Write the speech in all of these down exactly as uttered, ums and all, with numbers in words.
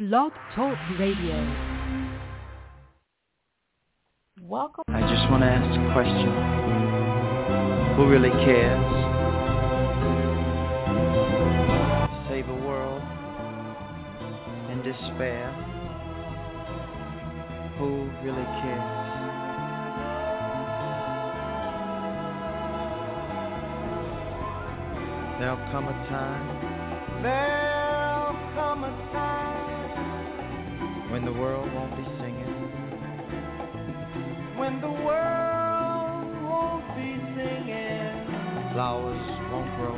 Blog Talk Radio. Welcome. I just want to ask a question. Who really cares? Save a world in despair. Who really cares? There'll come a time. There'll come a time when the world won't be singing. When the world won't be singing. Flowers won't grow.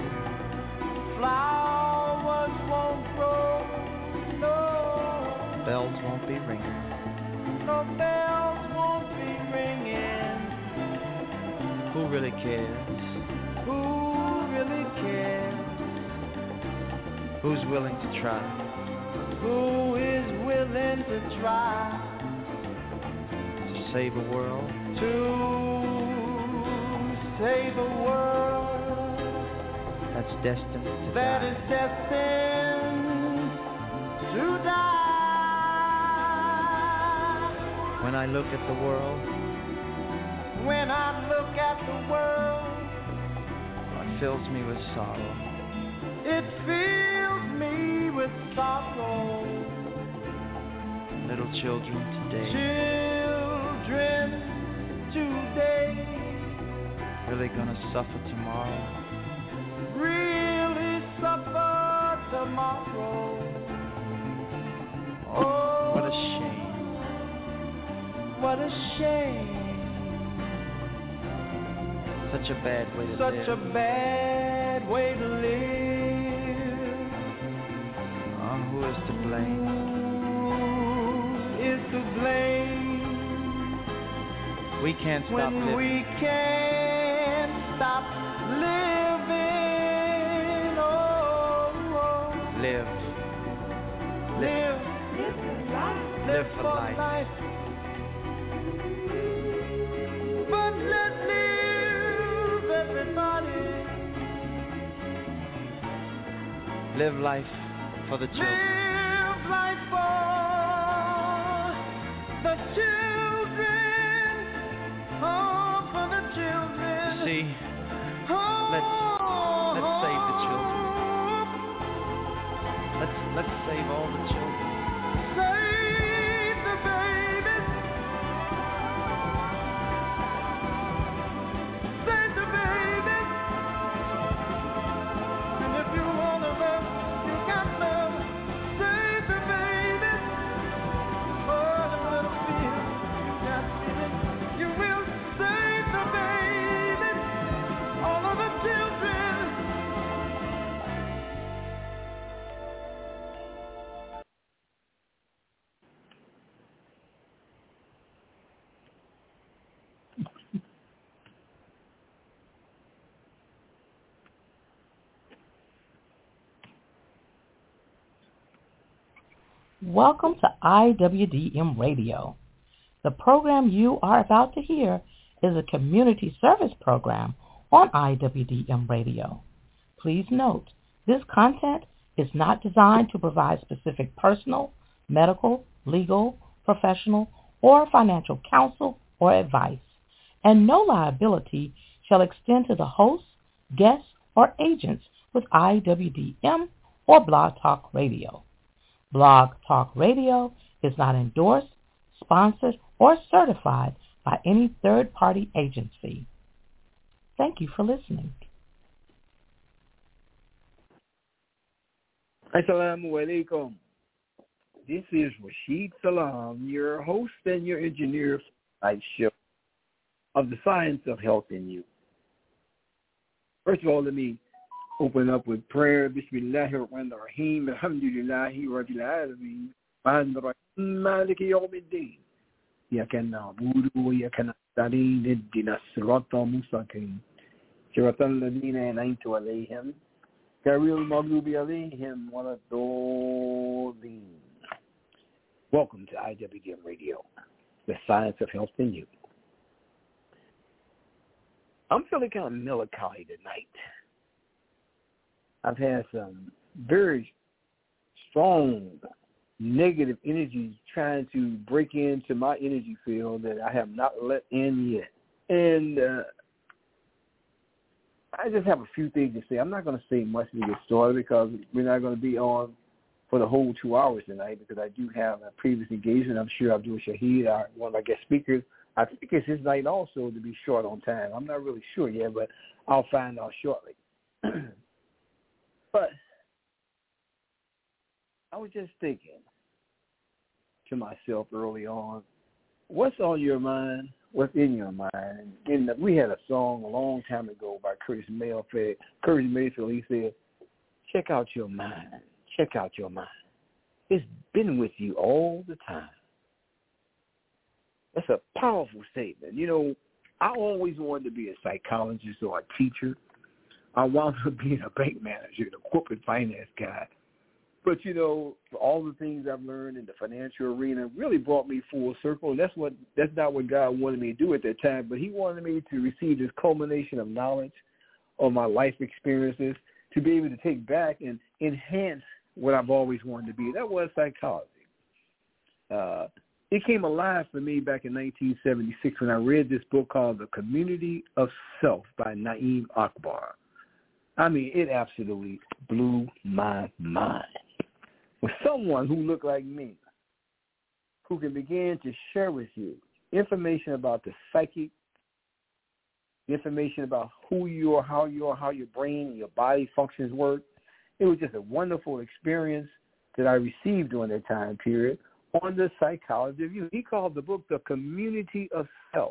Flowers won't grow. No. Bells won't be ringing. No bells won't be ringing. Who really cares? Who really cares? Who's willing to try? Who is willing to try to save a world? To save a world that's destined to that die. That is destined to die. When I look at the world, when I look at the world, it fills me with sorrow. It fills me with sorrow. Little children today. Children today. Really gonna suffer tomorrow. Really suffer tomorrow. Oh, what a shame. What a shame. Such a bad way to Such live. Such a bad way to live. Oh, who is to blame? Who is to blame? We can't stop when living. We can't stop living. Oh, oh. Live. Live. Live, live for life. life. But let's live, everybody. Live life for the children. Live life for the children. Oh, for the children. See, oh, let's let's save the children. Let's let's save all the children. Save the babies. Save the babies. And if you wanna love, you got love. Save the babies. Oh, the little feeling you got feeling. You will save the babies. All of the children. Welcome to I W D M Radio. The program you are about to hear is a community service program on I W D M Radio. Please note, this content is not designed to provide specific personal, medical, legal, professional, or financial counsel or advice, and no liability shall extend to the hosts, guests, or agents with I W D M or Blog Talk Radio. Blog Talk Radio is not endorsed, sponsored, or certified by any third-party agency. Thank you for listening. Assalamu alaikum. This is Rashid Salam, your host and your engineer for the show of the Science of Health in You. First of all, let me open up with prayer. Bismillahir Rahmanir Rahim. Alhamdulillahi Rabbil Alameen. Rahmanir Rahim. Maliki Yawmiddin. Iyyaka na'budu wa iyyaka nasta'in. Ihdinas siratal mustaqim. Siratal ladhina an'amta 'alayhim. Ghayril maghdubi 'alayhim waladdallin. Welcome to I W D M Radio, the Science of Health in You. I'm feeling kind of melancholy tonight. I've had some very strong negative energy trying to break into my energy field that I have not let in yet. And uh, I just have a few things to say. I'm not going to say much to get started because we're not going to be on for the whole two hours tonight because I do have a previous engagement. I'm sure Abdul Shahid, our, one of my guest speakers, I think it's his night also to be short on time. I'm not really sure yet, but I'll find out shortly. But I was just thinking to myself early on, what's on your mind? What's in your mind? And the, we had a song a long time ago by Curtis Mayfield. Curtis Mayfield, he said, check out your mind. Check out your mind. It's been with you all the time. That's a powerful statement. You know, I always wanted to be a psychologist or a teacher. I wound up being a bank manager, a corporate finance guy. But, you know, all the things I've learned in the financial arena really brought me full circle. And that's what that's not what God wanted me to do at that time, but he wanted me to receive this culmination of knowledge of my life experiences to be able to take back and enhance what I've always wanted to be. That was psychology. Uh, it came alive for me back in nineteen seventy-six when I read this book called The Community of Self by Naeem Akbar. I mean, it absolutely blew my mind. With someone who looked like me, who can begin to share with you information about the psychic, information about who you are, how you are, how your brain and your body functions work. It was just a wonderful experience that I received during that time period on the psychology of you. He called the book The Community of Self.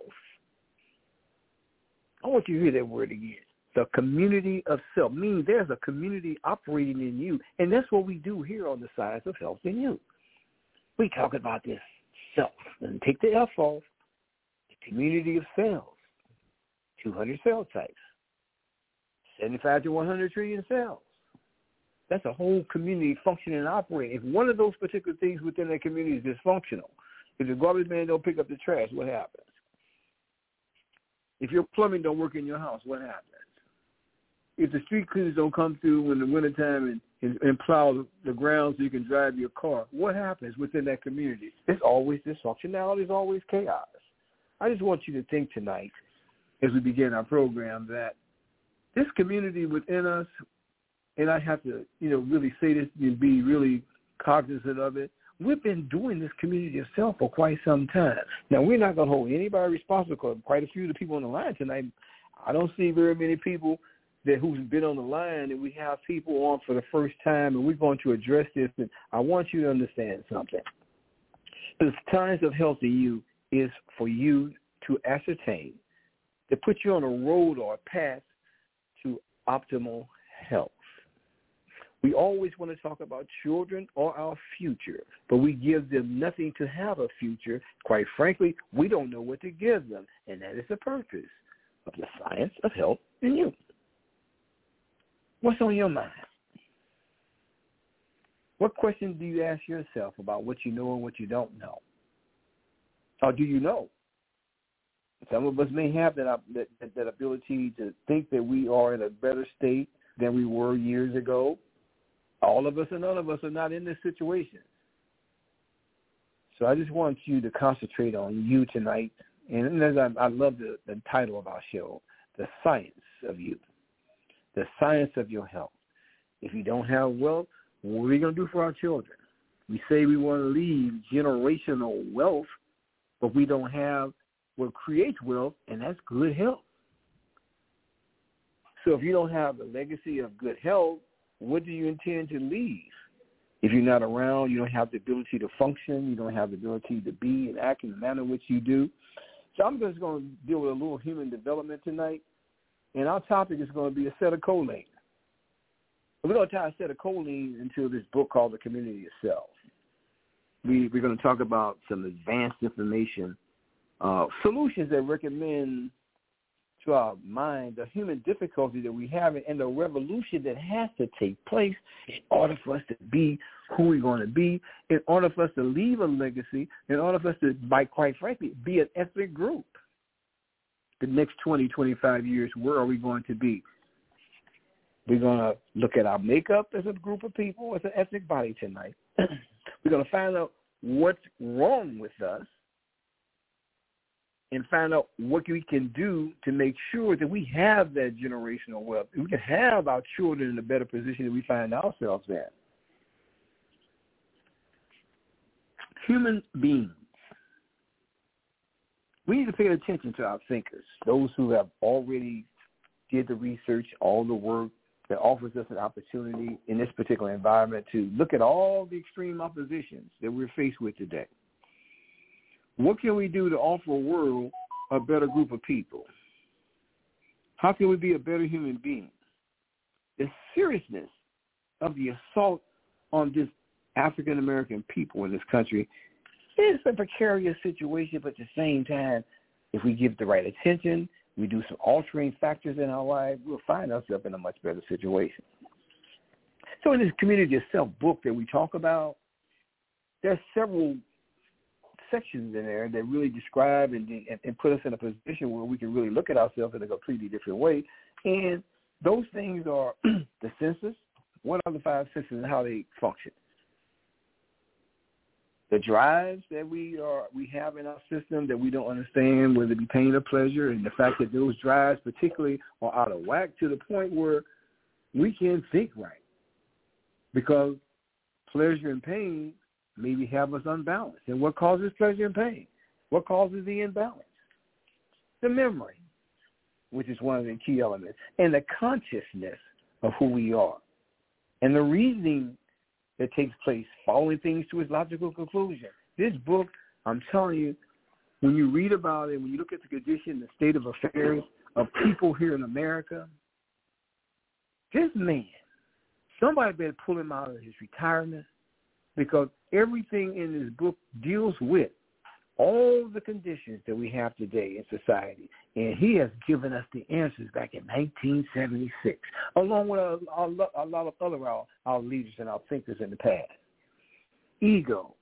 I want you to hear that word again. The community of self, meaning there's a community operating in you, and that's what we do here on the Science of Health in You. We talk about this self, and take the F off, the community of cells, two hundred cell types, seventy-five to one hundred trillion cells. That's a whole community functioning and operating. If one of those particular things within that community is dysfunctional, if the garbage man don't pick up the trash, what happens? If your plumbing don't work in your house, what happens? If the street cleaners don't come through in the wintertime and, and, and plow the, the ground so you can drive your car, what happens within that community? It's always dysfunctionality. It's always chaos. I just want you to think tonight as we begin our program that this community within us, and I have to, you know, really say this and be really cognizant of it, we've been doing this community of self for quite some time. Now, we're not going to hold anybody responsible because quite a few of the people on the line tonight, I don't see very many people that who's been on the line, and we have people on for the first time, and we're going to address this. And I want you to understand something. The Science of Health in You is for you to ascertain, to put you on a road or a path to optimal health. We always want to talk about children or our future, but we give them nothing to have a future. Quite frankly, we don't know what to give them, and that is the purpose of the Science of Health in You. What's on your mind? What questions do you ask yourself about what you know and what you don't know? Or do you know? Some of us may have that, that, that ability to think that we are in a better state than we were years ago. All of us and none of us are not in this situation. So I just want you to concentrate on you tonight. And as I, I love the, the title of our show, The Science of You. The science of your health. If you don't have wealth, what are we going to do for our children? We say we want to leave generational wealth, but we don't have what creates wealth, and that's good health. So if you don't have the legacy of good health, what do you intend to leave? If you're not around, you don't have the ability to function, you don't have the ability to be and act in the manner in which you do. So I'm just going to deal with a little human development tonight. And our topic is going to be acetylcholine. We're going to tie acetylcholine into this book called The Community of Self. We, we're going to talk about some advanced information, uh, solutions that recommend to our mind the human difficulty that we have and the revolution that has to take place in order for us to be who we're going to be, in order for us to leave a legacy, in order for us to, by quite frankly, be an ethnic group. The next twenty, twenty-five years, where are we going to be? We're going to look at our makeup as a group of people, as an ethnic body tonight. We're going to find out what's wrong with us and find out what we can do to make sure that we have that generational wealth. We can have our children in a better position that we find ourselves in. Human beings. We need to pay attention to our thinkers, those who have already did the research, all the work that offers us an opportunity in this particular environment to look at all the extreme oppositions that we're faced with today. What can we do to offer a world a better group of people? How can we be a better human being? The seriousness of the assault on this African-American people in this country is a precarious situation, but at the same time, if we give the right attention, we do some altering factors in our life, we'll find ourselves in a much better situation. So in this Community of Self book that we talk about, there's several sections in there that really describe and, and, and put us in a position where we can really look at ourselves in a completely different way. And those things are the senses. What are the five senses and how they function? The drives that we are we have in our system that we don't understand, whether it be pain or pleasure, and the fact that those drives particularly are out of whack to the point where we can't think right. Because pleasure and pain maybe have us unbalanced. And what causes pleasure and pain? What causes the imbalance? The memory, which is one of the key elements, and the consciousness of who we are. And the reasoning that takes place, following things to its logical conclusion. This book, I'm telling you, when you read about it, when you look at the condition, the state of affairs of people here in America, this man, somebody better pull him out of his retirement, because everything in this book deals with all the conditions that we have today in society. And he has given us the answers back in nineteen seventy-six, along with a, a, a lot of other our, our leaders and our thinkers in the past. Ego.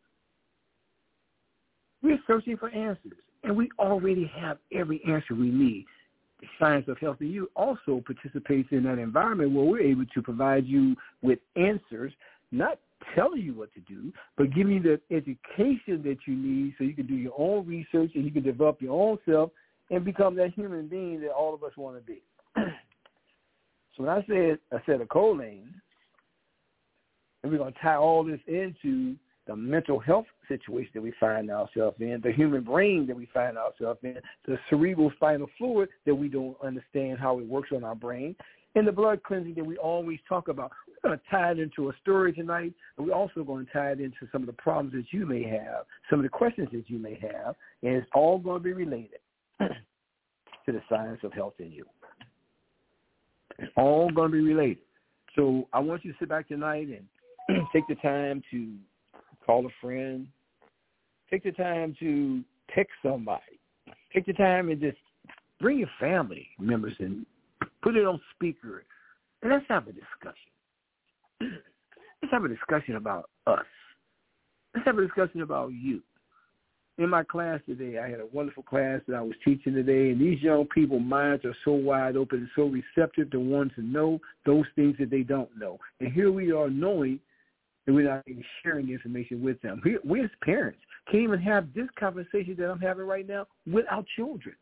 We're searching for answers, and we already have every answer we need. The Science of Health in You also participates in that environment where we're able to provide you with answers, not telling you what to do, but giving you the education that you need so you can do your own research and you can develop your own self and become that human being that all of us want to be. So when I said acetylcholine, and we're going to tie all this into the mental health situation that we find ourselves in, the human brain that we find ourselves in, the cerebral spinal fluid that we don't understand how it works on our brain, and the blood cleansing that we always talk about. We're going to tie it into a story tonight, and we're also going to tie it into some of the problems that you may have, some of the questions that you may have, and it's all going to be related to the Science of Health in You. It's all going to be related. So I want you to sit back tonight and take the time to call a friend. Take the time to text somebody. Take the time and just bring your family members in. Put it on speaker, and let's have a discussion. Let's have a discussion about us. Let's have a discussion about you. In my class today, I had a wonderful class that I was teaching today, and these young people's minds are so wide open and so receptive to want to know those things that they don't know. And here we are knowing that we're not even sharing the information with them. We, we as parents can't even have this conversation that I'm having right now with our children.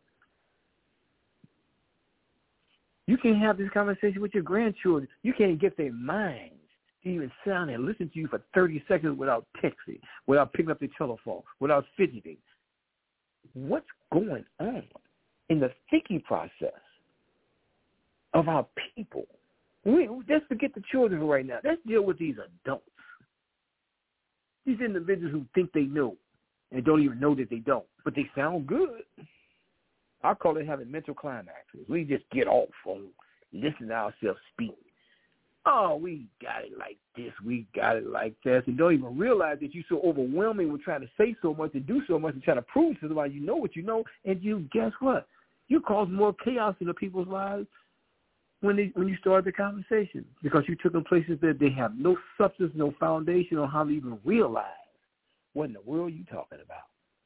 You can't have this conversation with your grandchildren. You can't get their minds to even sit down and listen to you for thirty seconds without texting, without picking up the telephone, without fidgeting. What's going on in the thinking process of our people? We, let's forget the children right now. Let's deal with these adults. These individuals who think they know and don't even know that they don't, but they sound good. I call it having mental climaxes. We just get off on listen to ourselves speak. Oh, we got it like this. We got it like this. And don't even realize that you're so overwhelming with trying to say so much and do so much and trying to prove to somebody you know what you know. And you, guess what? You cause more chaos in the people's lives when they, when you start the conversation, because you took them places that they have no substance, no foundation on how to even realize what in the world you talking about.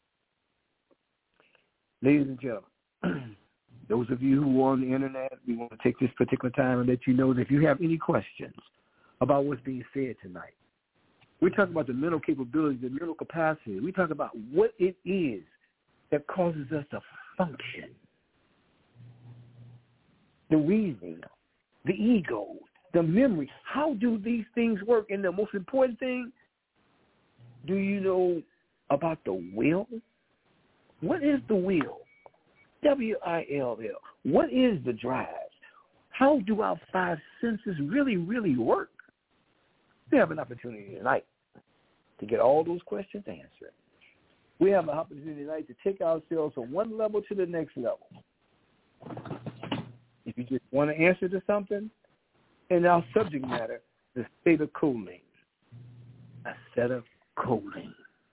Ladies and gentlemen, those of you who are on the internet, we want to take this particular time and let you know that if you have any questions about what's being said tonight, We talk about the mental capability, the mental capacity. We talk about what it is that causes us to function. The reasoning, the ego, the memory. How do these things work? And the most important thing, do you know about the will? What is the will? W I L L. What is the drive? How do our five senses really, really work? We have an opportunity tonight to get all those questions answered. We have an opportunity tonight to take ourselves from one level to the next level. If you just want to answer to something, in our subject matter, the acetylcholine. Acetylcholine.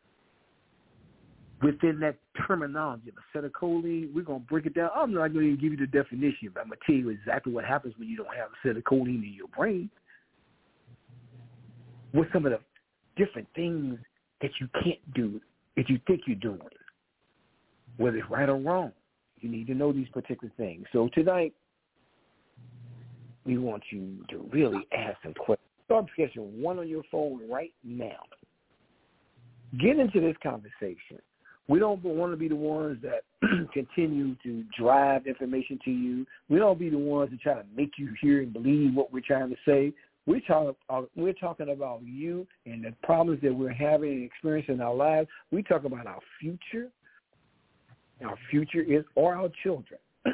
Within that terminology of acetylcholine, we're going to break it down. I'm not going to give you the definition, but I'm going to tell you exactly what happens when you don't have acetylcholine in your brain. What some of the different things that you can't do that you think you're doing, whether it's right or wrong. You need to know these particular things. So tonight, we want you to really ask some questions. Start sketching one on your phone right now. Get into this conversation. We don't want to be the ones that continue to drive information to you. We don't be the ones that try to make you hear and believe what we're trying to say. We're, talk, uh, we're talking about you and the problems that we're having and experiencing in our lives. We talk about our future. Our future is, or our children.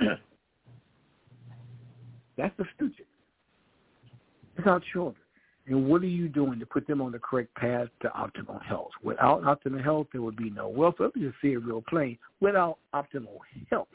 That's the future. It's our children. And what are you doing to put them on the correct path to optimal health? Without optimal health, there would be no wealth. Let me just say it real plain. Without optimal health,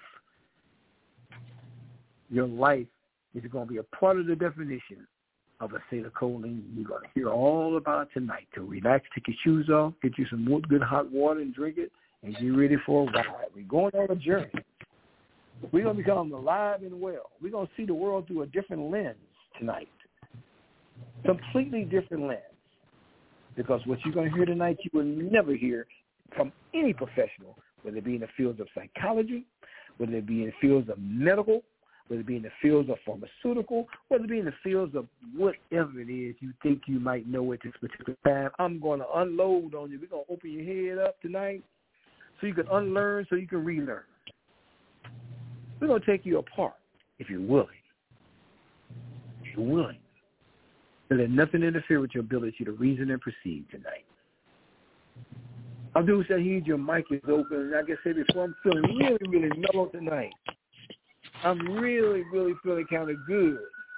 your life is going to be a part of the definition of acetylcholine. You're going to hear all about it tonight. To relax, take your shoes off, get you some good hot water and drink it, and get ready for a ride. We're going on a journey. We're going to become alive and well. We're going to see the world through a different lens tonight. Completely different lens. Because what you're going to hear tonight, you will never hear from any professional, whether it be in the fields of psychology, whether it be in the fields of medical, whether it be in the fields of pharmaceutical, whether it be in the fields of whatever it is you think you might know at this particular time. I'm going to unload on you. We're going to open your head up tonight so you can unlearn, so you can relearn. We're going to take you apart if you're willing. If you're willing. And let nothing interfere with your ability to reason and perceive tonight. Abdul Shaheed, your mic is open. Like I said before, I'm feeling really, really mellow tonight. I'm really, really feeling kind of good.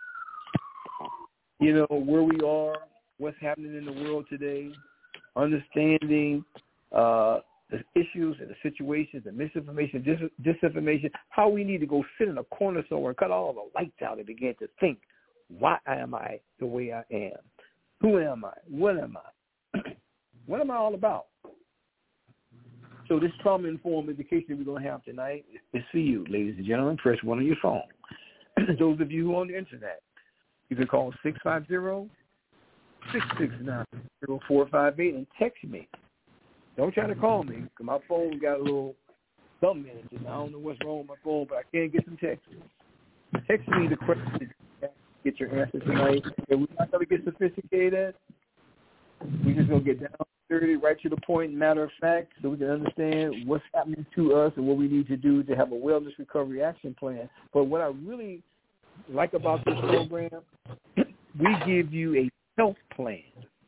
You know, where we are, what's happening in the world today, understanding uh, the issues and the situations, the misinformation, dis- disinformation, how we need to go sit in a corner somewhere and cut all the lights out and begin to think, why am I the way I am? Who am I? What am I? What am I all about? So this trauma-informed education we're going to have tonight is for you, ladies and gentlemen. Press one on your phone. Those of you who are on the Internet, you can call six five zero, six six nine, zero four five eight and text me. Don't try to call me because my phone got a little something in it. I don't know what's wrong with my phone, but I can't get some texts. Text me the questions. Get your answer tonight. And we're not going to get sophisticated. We're just going to get down to dirty, right to the point, matter of fact, so we can understand what's happening to us and what we need to do to have a wellness recovery action plan. But what I really like about this program, we give you a health plan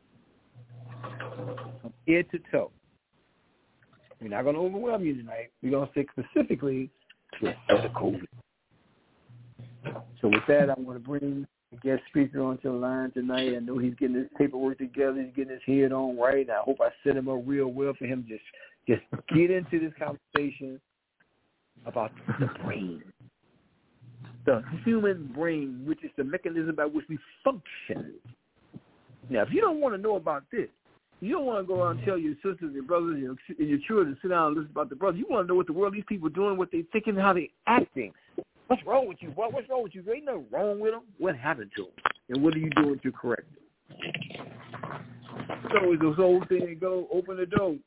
from head to toe. We're not going to overwhelm you tonight. We're going to stick specifically to the COVID. So with that, I want to bring a guest speaker onto the line tonight. I know he's getting his paperwork together. He's getting his head on right. I hope I set him up real well for him to just, just get into this conversation about the brain. The human brain, which is the mechanism by which we function. Now, if you don't want to know about this, you don't want to go around and tell your sisters, your brothers, your, and your children, sit down and listen about the brothers. You want to know what the world, these people are doing, what they're thinking, how they're acting. What's wrong with you, boy? What's wrong with you? There ain't nothing wrong with them. What happened to them? And what are you doing to correct it? So as this old thing go, open the door.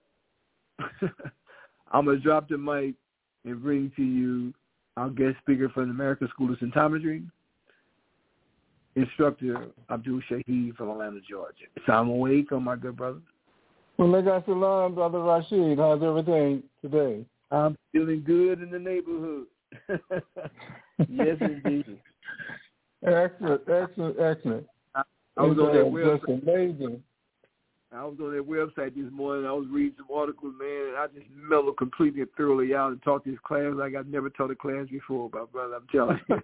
I'm going to drop the mic and bring to you our guest speaker from the American School of Symptometry. Instructor Abdul Shaheed from Atlanta, Georgia. Assalamu alaikum, my good brother. Well, Alaikum salam, Brother Rashid. How's everything today? I'm feeling good in the neighborhood. Yes, indeed. Excellent, excellent, excellent. I, I was on that website. Just amazing. I was on that website this morning. I was reading some articles, man, and I just mellowed completely and thoroughly out and taught this class like I've never taught a class before, my brother. I'm telling you.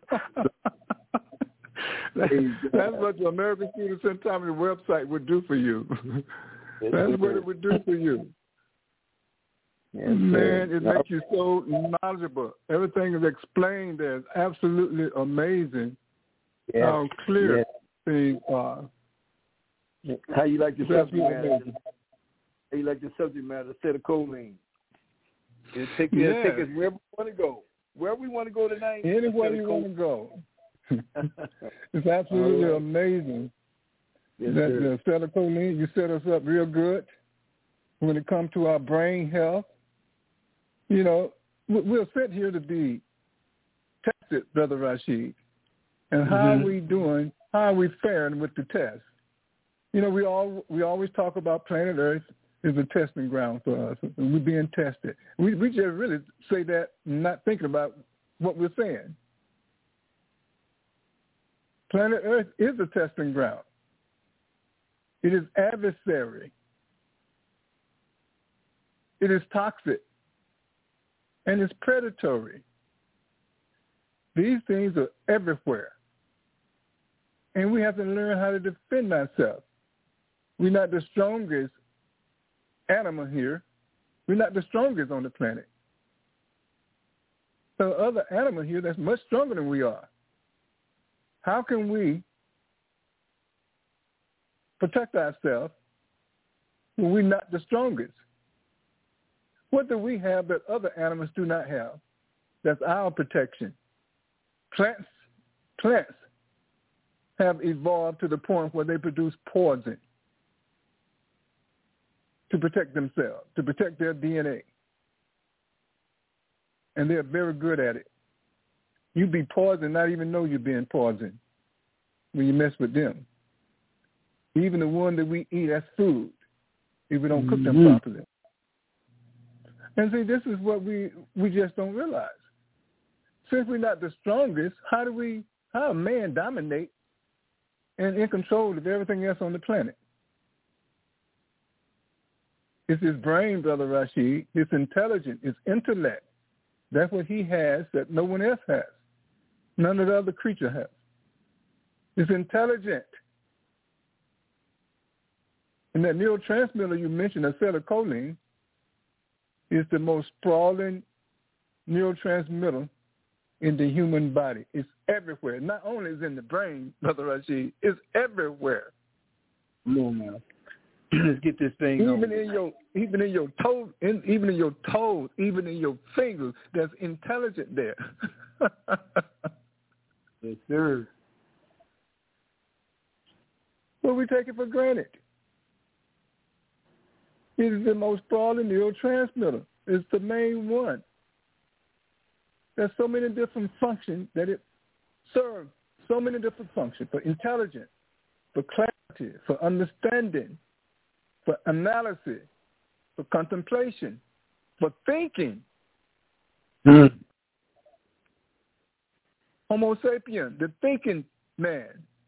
That's what the American Student Center website would do for you. That's what it would do for you. Yes, man, it makes you so knowledgeable. Everything is explained there. It's absolutely amazing yes. how clear yes. things are. How you like the subject matter? How you like the subject matter? Acetylcholine. It'll take, yes. it'll take us wherever we want to go. Wherever we want to go tonight. Anywhere you want to go. It's absolutely right. amazing. Yes, that the acetylcholine, you set us up real good when it comes to our brain health. You know, we'll sit here to be tested, Brother Rashid. And how mm-hmm. are we doing? How are we faring with the test? You know, we all we always talk about planet Earth is a testing ground for us, and we're being tested. We we just really say that not thinking about what we're saying. Planet Earth is a testing ground. It is adversary. It is toxic. And it's predatory. These things are everywhere. And we have to learn how to defend ourselves. We're not the strongest animal here. We're not the strongest on the planet. There are other animals here that's much stronger than we are. How can we protect ourselves when we're not the strongest? What do we have that other animals do not have? That's our protection. Plants, plants have evolved to the point where they produce poison to protect themselves, to protect their D N A. And they're very good at it. You be poisoned, not even know you're being poisoned when you mess with them. Even the one that we eat as food, if we don't cook them mm-hmm. properly. And see, this is what we, we just don't realize. Since we're not the strongest, how do we, how a man dominate and in control of everything else on the planet? It's his brain, Brother Rashid. It's intelligence. It's intellect. That's what he has that no one else has. None of the other creature has. It's intelligent. And that neurotransmitter you mentioned, acetylcholine, is the most sprawling neurotransmitter in the human body. It's everywhere. Not only is it in the brain, Brother Rashid, it's everywhere. No, man. Let's get this thing even on. in your even in your toes, in, even in your toes, even in your fingers, there's intelligence there. Yes, sir. But we take it for granted. It is the most sprawling neurotransmitter. It's the main one. There's so many different functions that it serves, so many different functions for intelligence, for clarity, for understanding, for analysis, for contemplation, for thinking. Mm. Homo sapien, the thinking man.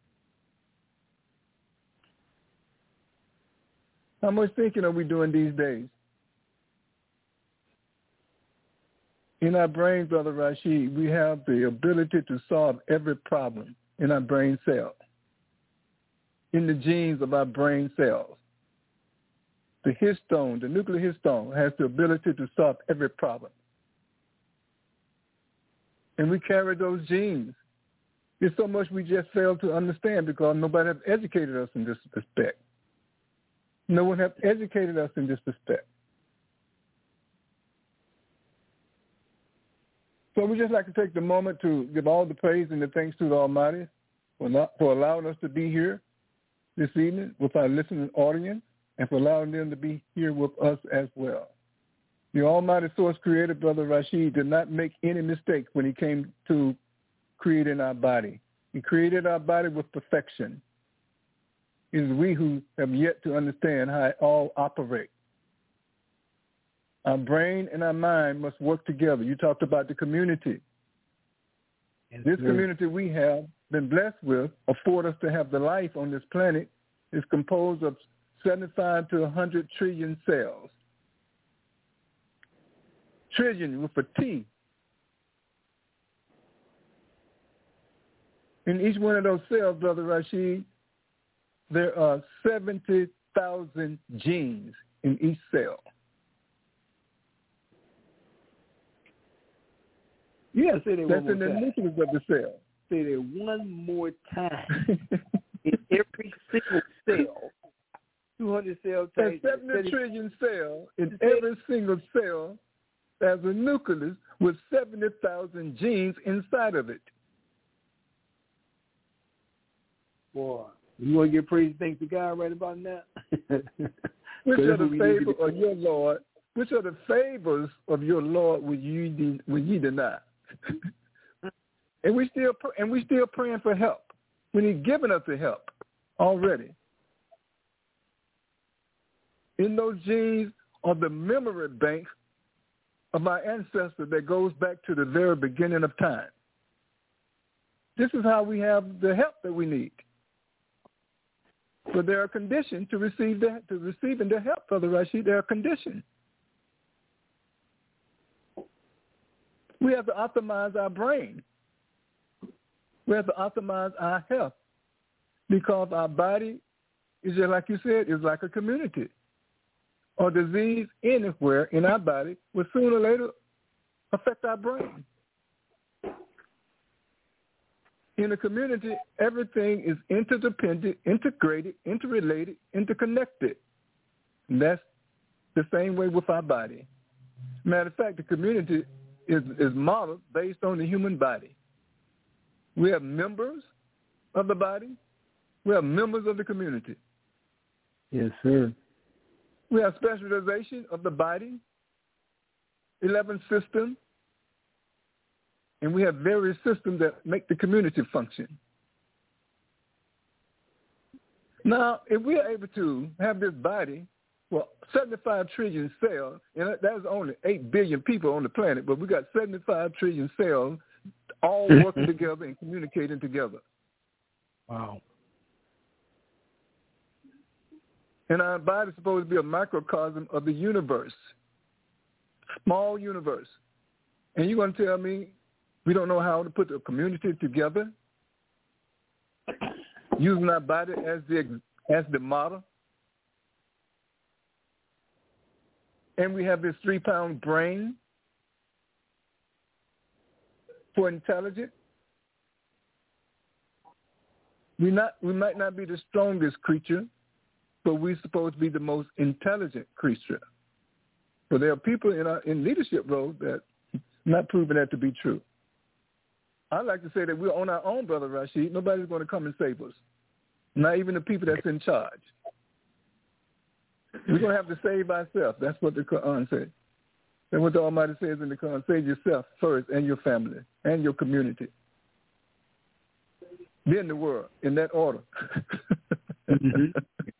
How much thinking are we doing these days? In our brain, Brother Rashid, we have the ability to solve every problem in our brain cells, in the genes of our brain cells. The histone, the nuclear histone, has the ability to solve every problem. And we carry those genes. There's so much we just fail to understand because nobody has educated us in this respect. No one has educated us in this respect. So we just like to take the moment to give all the praise and the thanks to the Almighty for, not, for allowing us to be here this evening with our listening audience and for allowing them to be here with us as well. The Almighty Source Creator, Brother Rashid, did not make any mistake when he came to creating our body. He created our body with perfection. It is we who have yet to understand how it all operates. Our brain and our mind must work together. You talked about the community. Yes, this sir. community we have been blessed with, afford us to have the life on this planet, is composed of seventy-five to one hundred trillion cells. Trillion with a T. In each one of those cells, Brother Rashid, there are seventy thousand genes in each cell. Yeah, say that That's one in more the time. nucleus of the cell. Say that one more time. In every single cell, two hundred cells. There's seventy trillion cells. In every single cell, there's a nucleus with seventy thousand genes inside of it. Boy, you want to give praise and thanks to God right about now? Which are the favors of your Lord? Which are the favors of your Lord will you de- will you deny? and we still pr- and we still praying for help when He's given us the help already. In those genes are the memory banks of our ancestors that goes back to the very beginning of time. This is how we have the help that we need. But there are conditions to receive the, to receiving the help, Brother Rashid. There are conditions. We have to optimize our brain. We have to optimize our health because our body is just like you said, is like a community. Or disease anywhere in our body will sooner or later affect our brain. In a community, everything is interdependent, integrated, interrelated, interconnected. And that's the same way with our body. Matter of fact, the community is, is modeled based on the human body. We have members of the body. We have members of the community. Yes, sir. We have specialization of the body, eleven systems, and we have various systems that make the community function. Now, if we are able to have this body, well, seventy-five trillion cells, and that's only eight billion people on the planet, but we got seventy-five trillion cells all working together and communicating together. Wow. And our body is supposed to be a microcosm of the universe, small universe. And you're going to tell me we don't know how to put the community together, using our body as the as the model? And we have this three-pound brain for intelligence. We not we might not be the strongest creature, but we're supposed to be the most intelligent creature. So there are people in our in leadership roles that not proven that to be true. I like to say that we're on our own, Brother Rashid. Nobody's going to come and save us, not even the people that's in charge. We're going to have to save ourselves. That's what the Quran says. That's what the Almighty says in the Quran. Save yourself first and your family and your community. Then the world, in that order. Mm-hmm.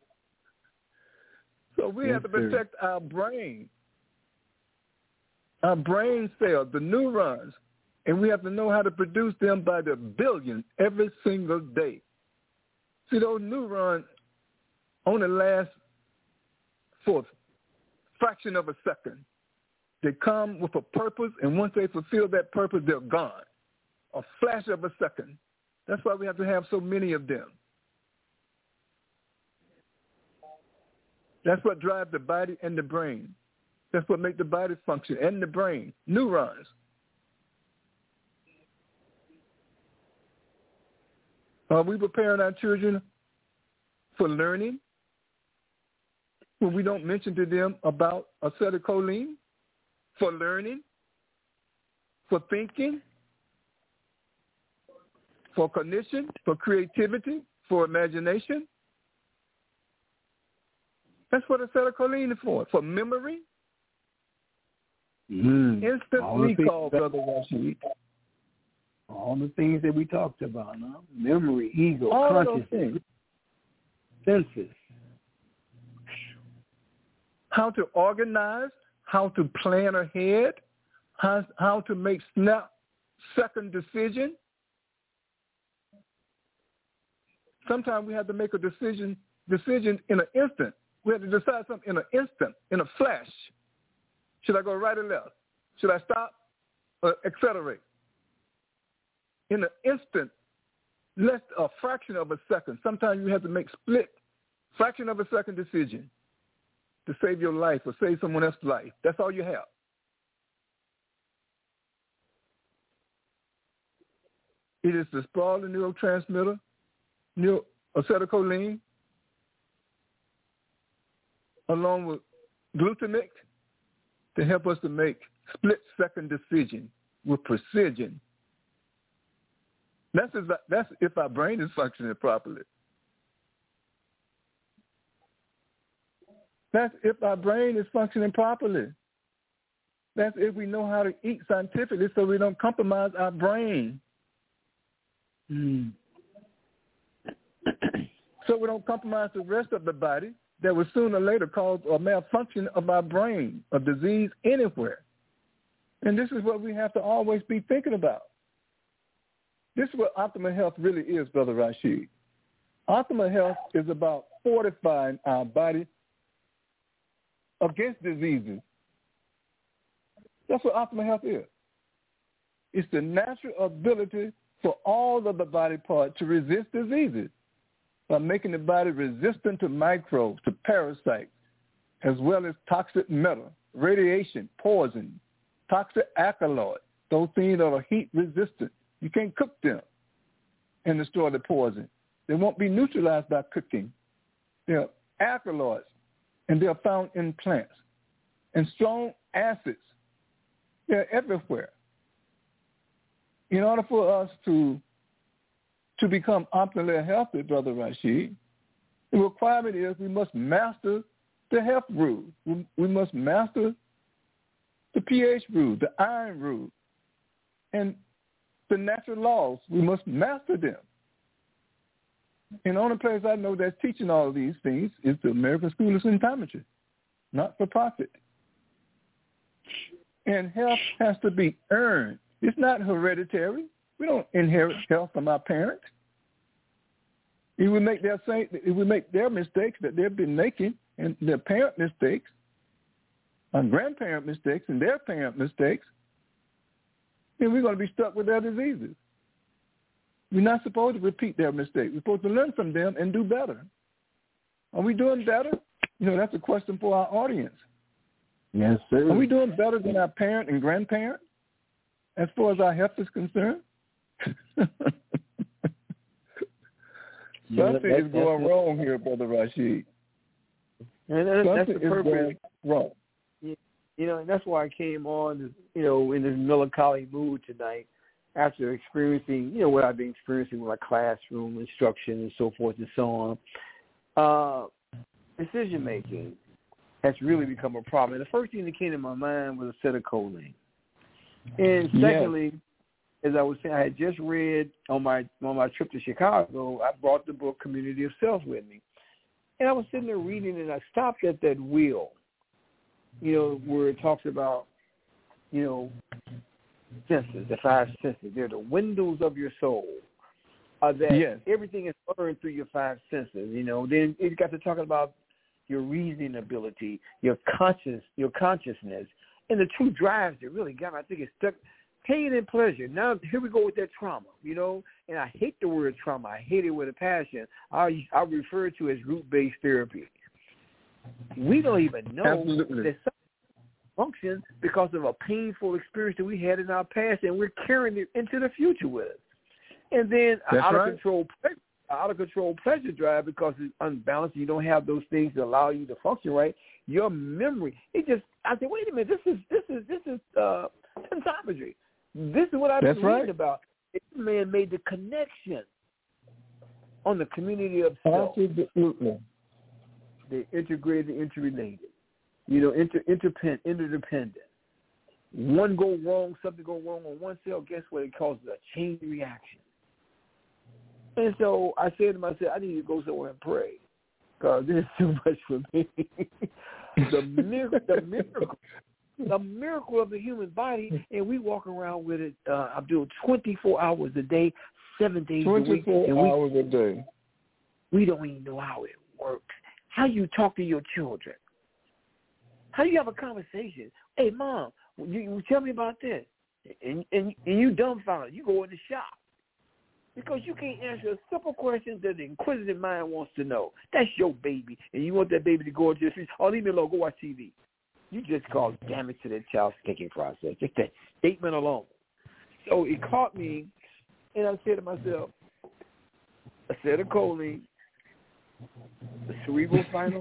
So we yes, have to protect sir. our brain, our brain cells, the neurons, and we have to know how to produce them by the billions every single day. See, those neurons only last for a fraction of a second. They come with a purpose, and once they fulfill that purpose, they're gone. A flash of a second. That's why we have to have so many of them. That's what drives the body and the brain. That's what makes the body function and the brain. Neurons. Are we preparing our children for learning when we don't mention to them about acetylcholine? For learning? For thinking? For cognition? For creativity? For imagination? That's what acetylcholine is for. For memory? Mm. Instant recall, Brother Rashid. All the things that we talked about, huh? Memory, ego, All consciousness, senses. How to organize, how to plan ahead, how, how to make snap-second decision. Sometimes we have to make a decision decision in an instant. We have to decide something in an instant, in a flash. Should I go right or left? Should I stop or accelerate? In an instant, less a fraction of a second. Sometimes you have to make split, fraction of a second decision to save your life or save someone else's life. That's all you have. It is the sprawling neurotransmitter, neuro, acetylcholine, along with glutamate, to help us to make split-second decisions with precision. That's if, that's if our brain is functioning properly. That's if our brain is functioning properly. That's if we know how to eat scientifically so we don't compromise our brain. Mm. So we don't compromise the rest of the body that will sooner or later cause a malfunction of our brain, a disease anywhere. And this is what we have to always be thinking about. This is what optimal health really is, Brother Rashid. Optimal health is about fortifying our body against diseases. That's what optimal health is. It's the natural ability for all of the body parts to resist diseases by making the body resistant to microbes, to parasites, as well as toxic metal, radiation, poison, toxic alkaloids, those things that are heat resistant. You can't cook them and destroy the poison. They won't be neutralized by cooking. They're alkaloids, and they're found in plants. And strong acids, they're everywhere. In order for us to, to become optimally healthy, Brother Rashid, the requirement is we must master the health rules. We, we must master the pH rule, the iron rule, and the natural laws. We must master them. And the only place I know that's teaching all of these things is the American School of Symptometry, not for profit. And health has to be earned. It's not hereditary. We don't inherit health from our parents. If we make their same, if we make their mistakes that they've been making, and their parent mistakes, and grandparent mistakes, and their parent mistakes, then we're going to be stuck with their diseases. We're not supposed to repeat their mistakes. We're supposed to learn from them and do better. Are we doing better? You know, that's a question for our audience. Yes, sir. Are we doing better than our parent and grandparent as far as our health is concerned? Yeah, Something that, is going what, wrong here, Brother Rashid. And that, that's Something the is going wrong. You know, and that's why I came on, you know, in this melancholy mood tonight after experiencing, you know, what I've been experiencing with my classroom instruction and so forth and so on. Uh, decision-making has really become a problem. And the first thing that came to my mind was acetylcholine. And secondly, yes. As I was saying, I had just read on my on my trip to Chicago, I brought the book Community of Self with me. And I was sitting there reading, and I stopped at that wheel, you know, where it talks about, you know, senses, the five senses. They're the windows of your soul. Uh, that yes. Everything is learned through your five senses, you know. Then it got to talking about your reasoning ability, your conscious, your consciousness, and the two drives that really got me. I think it's stuck. Pain and pleasure. Now, here we go with that trauma, you know, and I hate the word trauma. I hate it with a passion. I, I refer to it as root-based therapy. We don't even know Absolutely. that some functions because of a painful experience that we had in our past, and we're carrying it into the future with us. And then That's out right. of control, out of control pleasure drive because it's unbalanced. You don't have those things that allow you to function right. Your memory, it just. I said, wait a minute. This is this is this is uh, symptometry. This is what I've been That's reading right. about. This man made the connection on the community of self. Absolutely. They're integrated, interrelated. You know, inter, interdependent, interdependent. one go wrong, something go wrong on one cell, guess what? It causes a chain reaction. And so I said to myself, I need to go somewhere and pray because this is too much for me. the, miracle, the miracle, the miracle of the human body, and we walk around with it. Uh, I'm doing twenty-four hours a day, seven days a week. twenty-four hours a day. We don't even know how it works. How you talk to your children. How you have a conversation. Hey, Mom, you, you tell me about this. And, and, and you dumbfounded. You go in the shop. Because you can't answer a simple question that the inquisitive mind wants to know. That's your baby. And you want that baby to go into the street. Oh, leave me alone. Go watch T V. You just caused damage to that child's thinking process. Just that statement alone. So it caught me, and I said to myself, acetylcholine, the cerebral spinal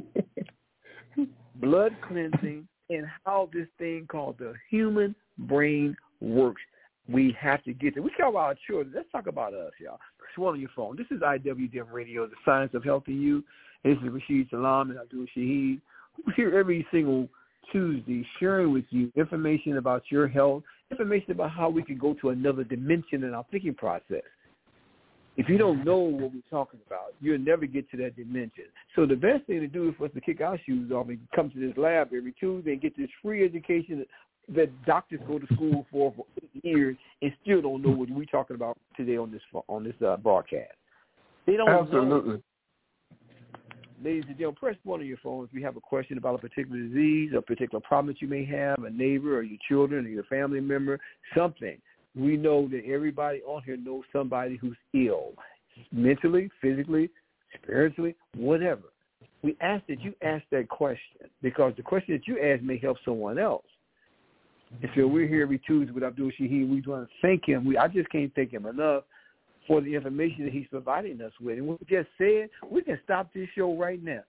fluid, blood cleansing, and how this thing called the human brain works. We have to get there. We talk about our children. Let's talk about us, y'all. Swallow your phone. This is I W D M Radio, the science of health in you. This is Rashid Salam and Abdul Shaheed. We're here every single Tuesday sharing with you information about your health, information about how we can go to another dimension in our thinking process. If you don't know what we're talking about, you'll never get to that dimension. So the best thing to do is for us to kick our shoes off and come to this lab every Tuesday and get this free education that doctors go to school for for eight years and still don't know what we're talking about today on this on this uh, broadcast. They don't Absolutely. know. Ladies and gentlemen, press one on your phone if you have a question about a particular disease, a particular problem that you may have, a neighbor or your children or your family member, something. We know that everybody on here knows somebody who's ill, mentally, physically, spiritually, whatever. We ask that you ask that question because the question that you ask may help someone else. And so we're here every Tuesday with Abdul Shaheed. We want to thank him. We, I just can't thank him enough for the information that he's providing us with. And we just said we can stop this show right now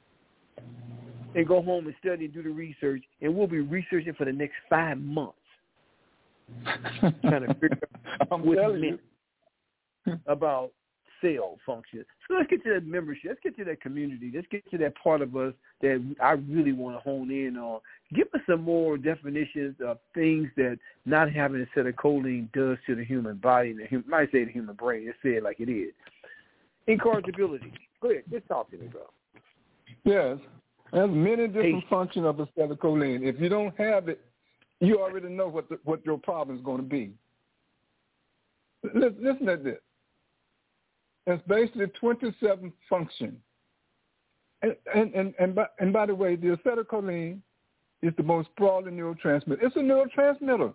and go home and study and do the research, and we'll be researching for the next five months. Trying to figure out what he meant about cell function. So let's get to that membership. Let's get to that community. Let's get to that part of us that I really want to hone in on. Give us some more definitions of things that not having acetylcholine does to the human body. The human, I might say the human brain. Let's say it like it is. Incorrigibility. Go ahead. Just talk to me, bro. Yes. There's many different hey. functions of acetylcholine. If you don't have it, you already know what the, what your problem is going to be. Listen, listen to this. It's basically twenty-seven functions. And, and, and, and, by, and by the way, the acetylcholine is the most sprawling neurotransmitter. It's a neurotransmitter.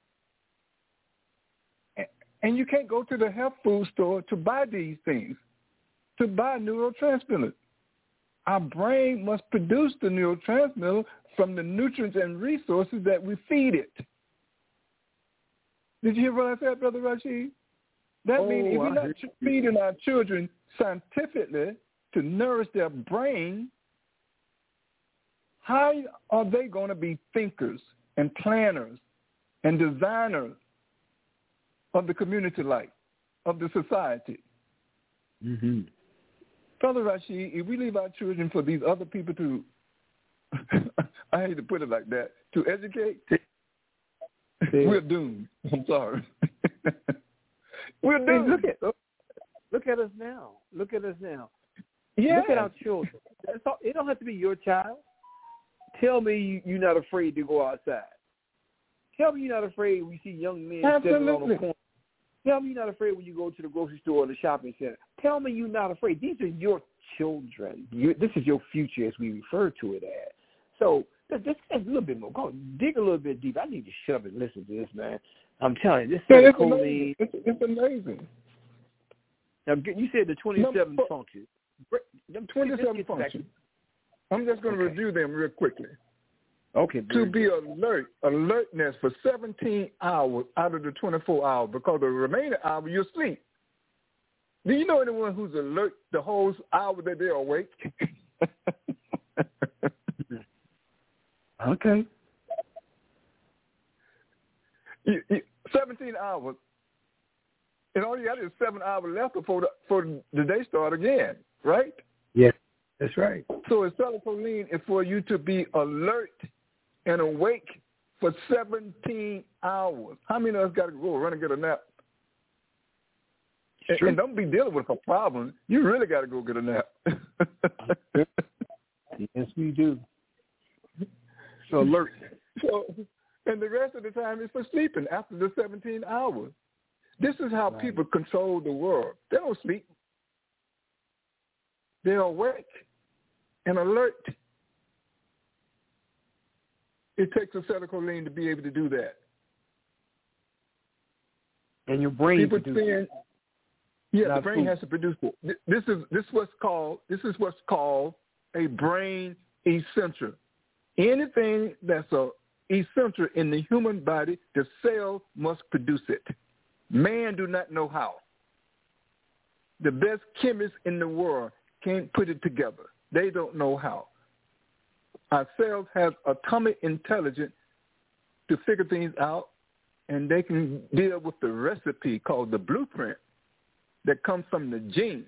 And, and you can't go to the health food store to buy these things, to buy neurotransmitters. Our brain must produce the neurotransmitter from the nutrients and resources that we feed it. Did you hear what I said, Brother Rashid? That oh, means if we're not you. feeding our children scientifically to nourish their brain, how are they going to be thinkers and planners and designers of the community life, of the society? Mm-hmm. Brother Rashid, if we leave our children for these other people to, I hate to put it like that, to educate, we're doomed. I'm sorry. We're doomed. Hey, look at look at us now. Look at us now. Yes. Look at our children. That's all, it don't have to be your child. Tell me you, you're not afraid to go outside. Tell me you're not afraid when you see young men standing on the corner. Tell me you're not afraid when you go to the grocery store or the shopping center. Tell me you're not afraid. These are your children. You're, this is your future, as we refer to it as. So just, just a little bit more. Go dig a little bit deeper. I need to shut up and listen to this, man. I'm telling you, this yeah, is it's, choline. amazing. It's, it's amazing. Now, you said the twenty-seven Number, functions. twenty-seven functions. I'm just going to okay. review them real quickly. Okay. To be alert, alertness for seventeen hours out of the twenty-four hours, because the remaining hour you're asleep. Do you know anyone who's alert the whole hour that they're awake? Okay. You, you, seventeen hours, and all you got is seven hours left before the, for the day start again, right? Yes, that's right. So acetylcholine is for you to be alert and awake for seventeen hours. How many of us got to go run and get a nap? And, and don't be dealing with a problem. You really got to go get a nap. Yes, we do. So alert. So, and the rest of the time is for sleeping after the seventeen hours. This is how right. people control the world. They don't sleep. They're awake and alert. It takes acetylcholine to be able to do that. And your brain People produces saying, yeah, Not the brain food. has to produce it. This is this what's called this is what's called a brain essential. Anything that's a essential in the human body, the cell must produce it. Man do not know how. The best chemists in the world can't put it together. They don't know how. Our cells have atomic intelligence to figure things out, and they can deal with the recipe called the blueprint that comes from the gene.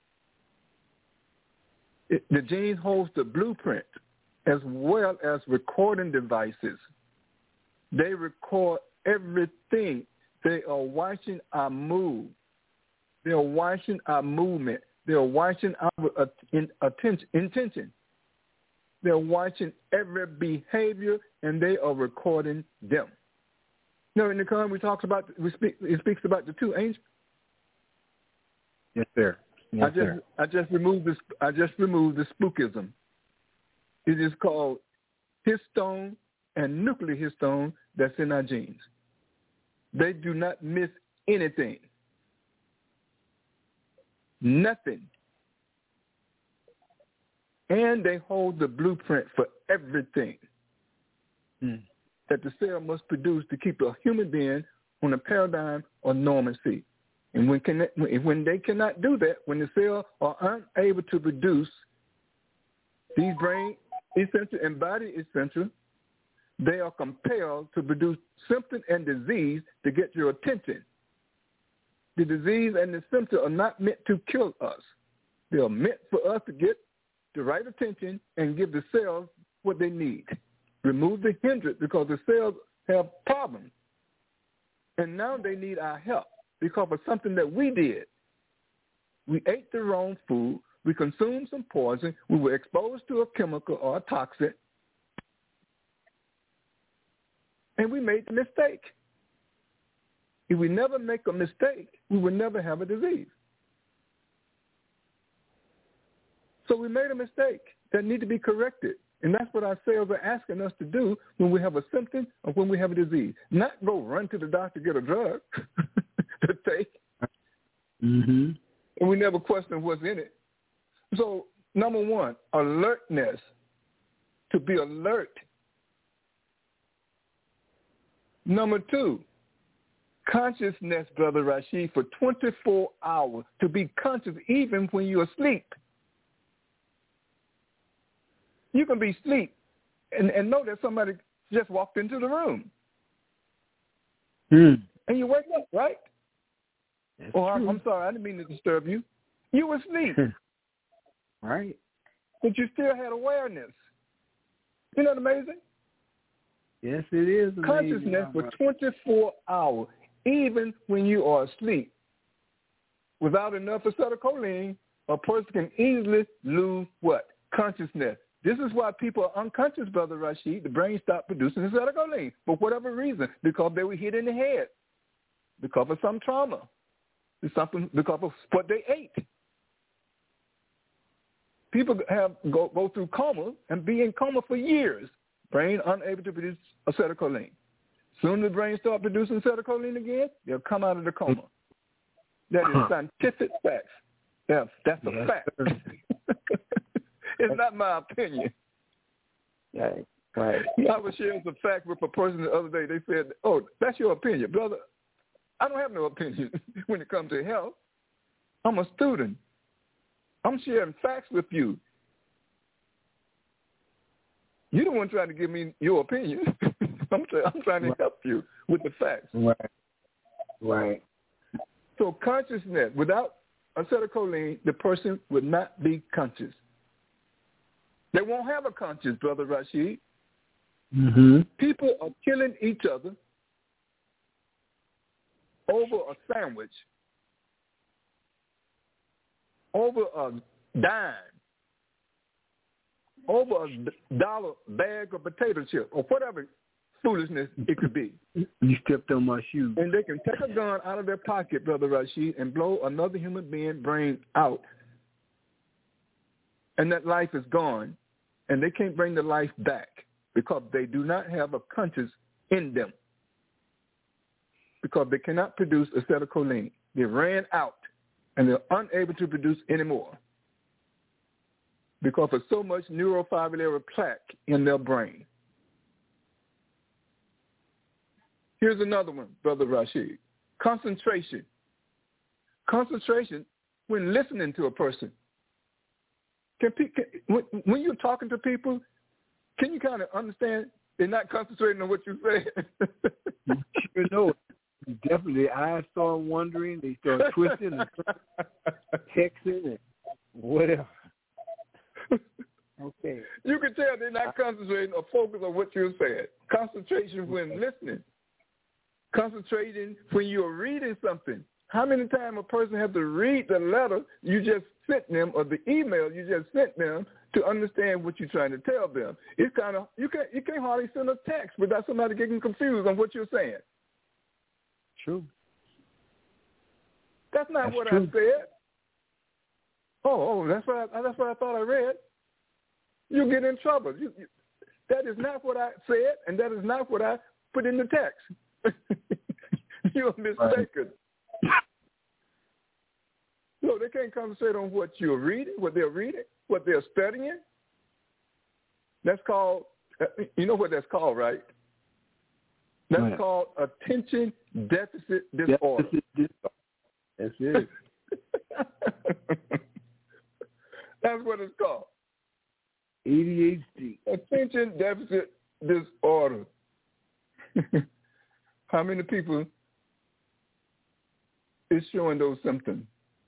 It, the gene holds the blueprint as well as recording devices. They record everything. They are watching our move. They are watching our movement. They are watching our attention, intention. They're watching every behavior, and they are recording them. You know, in the Quran, we talks about we speak. It speaks about the two angels. Yes, sir. Yes, I just sir. I just removed this. I just removed the spookism. It is called histone and nuclear histone that's in our genes. They do not miss anything. Nothing. And they hold the blueprint for everything mm. that the cell must produce to keep a human being on a paradigm of normalcy. And when, can, when they cannot do that, when the cells are unable to produce these brain essential and body essential, they are compelled to produce symptom and disease to get your attention. The disease and the symptom are not meant to kill us. They are meant for us to get the right attention and give the cells what they need. Remove the hindrance because the cells have problems. And now they need our help because of something that we did. We ate the wrong food. We consumed some poison. We were exposed to a chemical or a toxin. And we made the mistake. If we never make a mistake, we will never have a disease. So we made a mistake that need to be corrected. And that's what our cells are asking us to do when we have a symptom or when we have a disease. Not go run to the doctor to get a drug to take. Mm-hmm. And we never question what's in it. So, number one, alertness, to be alert. Number two, consciousness, Brother Rashid, for twenty-four hours, to be conscious even when you're asleep. You can be asleep and, and know that somebody just walked into the room. Mm. And you wake up, right? That's or true. I'm sorry, I didn't mean to disturb you. You were asleep. Right. But you still had awareness. Isn't that amazing? Yes, it is amazing. Consciousness for twenty-four hours, even when you are asleep. Without enough acetylcholine, a person can easily lose what? Consciousness. This is why people are unconscious, Brother Rashid. The brain stopped producing acetylcholine for whatever reason, because they were hit in the head, because of some trauma, something because of what they ate. People have go, go through coma and be in coma for years, brain unable to produce acetylcholine. Soon the brain starts producing acetylcholine again, they'll come out of the coma. That is scientific facts. Yeah, that's a yes, fact. It's not my opinion. Right, right. I was sharing some fact with a person the other day. They said, oh, that's your opinion. Brother, I don't have no opinion when it comes to health. I'm a student. I'm sharing facts with you. You're the one trying to give me your opinion. I'm, try, I'm trying to right. help you with the facts. Right, right. So consciousness, without acetylcholine, the person would not be conscious. They won't have a conscience, Brother Rashid. Mm-hmm. People are killing each other over a sandwich, over a dime, over a dollar bag of potato chips, or whatever foolishness it could be. You stepped on my shoe. And they can take a gun out of their pocket, Brother Rashid, and blow another human being brain out. And that life is gone. And they can't bring the life back because they do not have a conscience in them. Because they cannot produce acetylcholine. They ran out, and they're unable to produce anymore because of so much neurofibrillary plaque in their brain. Here's another one, Brother Rashid. Concentration. Concentration when listening to a person. Can, can when, when you're talking to people, can you kind of understand they're not concentrating on what you say? You sure know. Definitely, eyes start wandering. They start twisting and texting and whatever. Okay. You can tell they're not concentrating or focused on what you're saying. Concentration when listening. Concentrating when you're reading something. How many times a person has to read the letter you just sent them or the email you just sent them to understand what you're trying to tell them? It's kind of you can't you can't hardly send a text without somebody getting confused on what you're saying. True. That's not that's what true. I said. Oh, oh, that's what I, that's what I thought I read. You get in trouble. You, you, that is not what I said, and that is not what I put in the text. You're mistaken. No, they can't concentrate on what you're reading, what they're reading, what they're studying. That's called, you know what that's called, right? That's right. Called attention deficit disorder. Deficit disorder. That's it. That's what it's called. A D H D. Attention deficit disorder. How many people is showing those symptoms?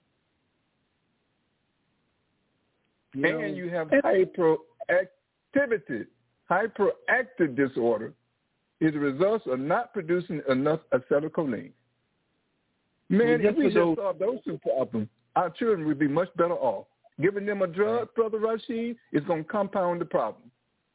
You and know, you have hyperactivity. Hyperactive disorder is the result of not producing enough acetylcholine. Man, well, if we just those, solve those two problems, our children would be much better off. Giving them a drug, Brother Rashid, is going to compound the problem.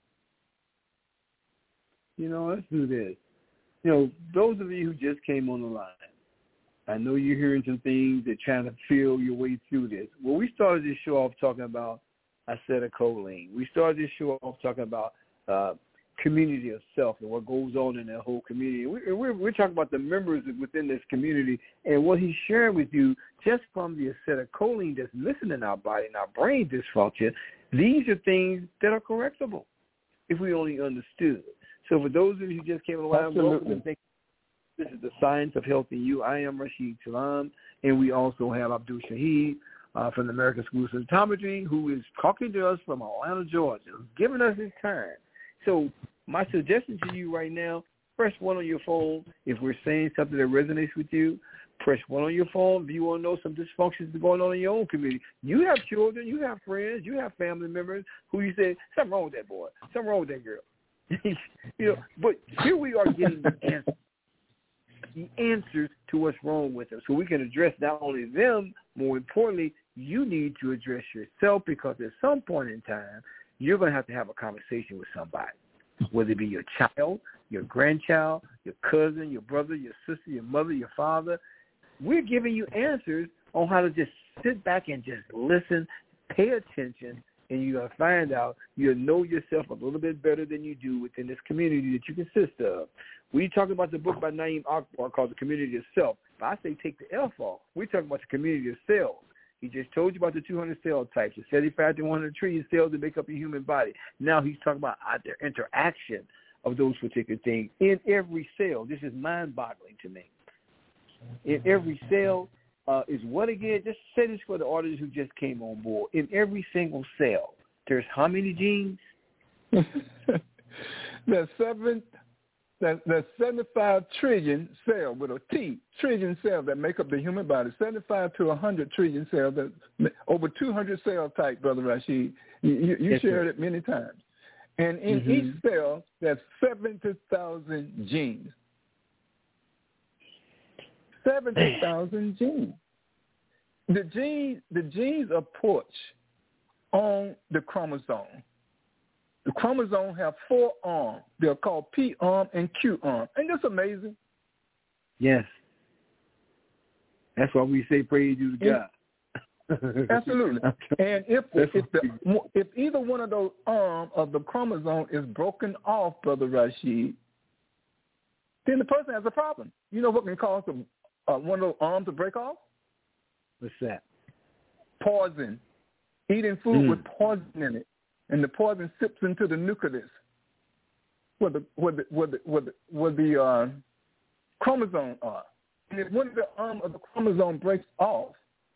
You know, let's do this. You know, those of you who just came on the line, I know you're hearing some things that trying to feel your way through this. Well, we started this show off talking about acetylcholine. We started this show off talking about uh, community of self and what goes on in that whole community. We, we're, we're talking about the members within this community and what he's sharing with you just from the acetylcholine that's missing in our body and our brain dysfunction. These are things that are correctable if we only understood. So for those of you who just came along, welcome and thank you. This is the Science of Health in You. I am Rashid Salam, and we also have Abdul Shahid uh, from the American School of Symptometry, who is talking to us from Atlanta, Georgia, giving us his time. So my suggestion to you right now, press one on your phone. If we're saying something that resonates with you, press one on your phone. If you want to know some dysfunctions going on in your own community, you have children, you have friends, you have family members who you say, something wrong with that boy, something wrong with that girl. You know, but here we are getting the answers, the answers to what's wrong with them, so we can address not only them. More importantly, you need to address yourself, because at some point in time, you're going to have to have a conversation with somebody, whether it be your child, your grandchild, your cousin, your brother, your sister, your mother, your father. We're giving you answers on how to just sit back and just listen, pay attention, and you're going to find out you'll know yourself a little bit better than you do within this community that you consist of. We talking about the book by Naeem Akbar called The Community of Self. But I say take the F off. We're talking about the community of cells. He just told you about the two hundred cell types, the seventy-five to one hundred trillion cells that make up your human body. Now he's talking about the interaction of those particular things in every cell. This is mind-boggling to me. In every cell uh, is what again? Just say this for the audience who just came on board. In every single cell, there's how many genes? There's seven. That, that's seventy-five trillion cells with a T, trillion cells that make up the human body. seventy-five to one hundred trillion cells, that over two hundred cell type, Brother Rashid. You, you, you shared it many times. And in mm-hmm. each cell, there's seventy thousand genes. seventy thousand genes. The genes, the genes are perched on the chromosome. The chromosome have four arms. They're called P arm and Q arm. Ain't this amazing? Yes. That's why we say praise you to God. Absolutely. And if if, the, if either one of those arms of the chromosome is broken off, Brother Rashid, then the person has a problem. You know what can cause a, uh, one of those arms to break off? What's that? Poison. Eating food mm. with poison in it, and the poison sips into the nucleus, where the where the where the where the, where the uh, chromosomes are. And if one of the arm of the chromosome breaks off,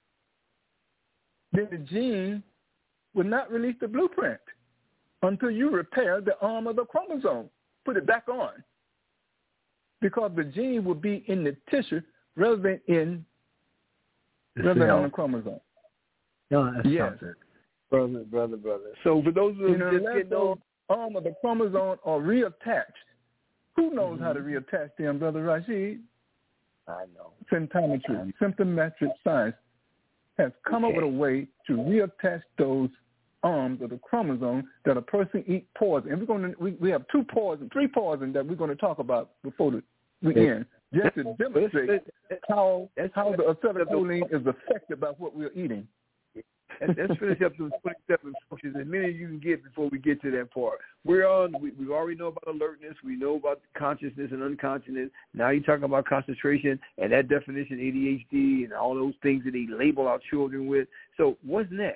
then the gene will not release the blueprint until you repair the arm of the chromosome, put it back on, because the gene will be in the tissue rather than in the rather than cell. on the chromosome. No, that's yes. something. Brother, brother, brother. So for those of us you know, just getting those arm of the chromosome are reattached. Who knows mm-hmm. how to reattach them, Brother Rashid? I know. Symptometry, symptometric science has come okay. up with a way to reattach those arms of the chromosome that a person eat poison. And we're going to we, we have two poison, three poison that we're going to talk about before the weekend, just to demonstrate how how the acetylcholine is affected by what we're eating. Let's finish up those twenty-seven functions, as many as you can get before we get to that part. We're on. We, we already know about alertness. We know about consciousness and unconsciousness. Now you're talking about concentration and that definition, A D H D, and all those things that they label our children with. So what's next?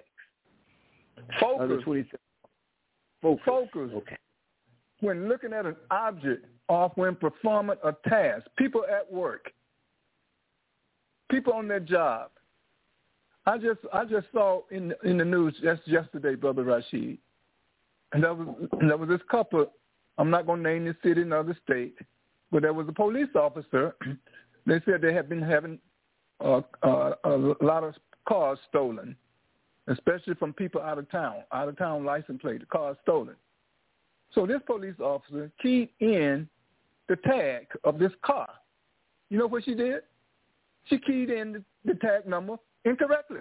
Focus. Focus. Focus. Okay. When looking at an object or when performing a task, people at work, people on their job. I just I just saw in in the news just yesterday, Brother Rashid, and there was and there was this couple. I'm not going to name the city nor the state, but there was a police officer. They said they had been having uh, uh, a lot of cars stolen, especially from people out of town, out of town license plate, cars stolen. So this police officer keyed in the tag of this car. You know what she did? She keyed in the, the tag number incorrectly.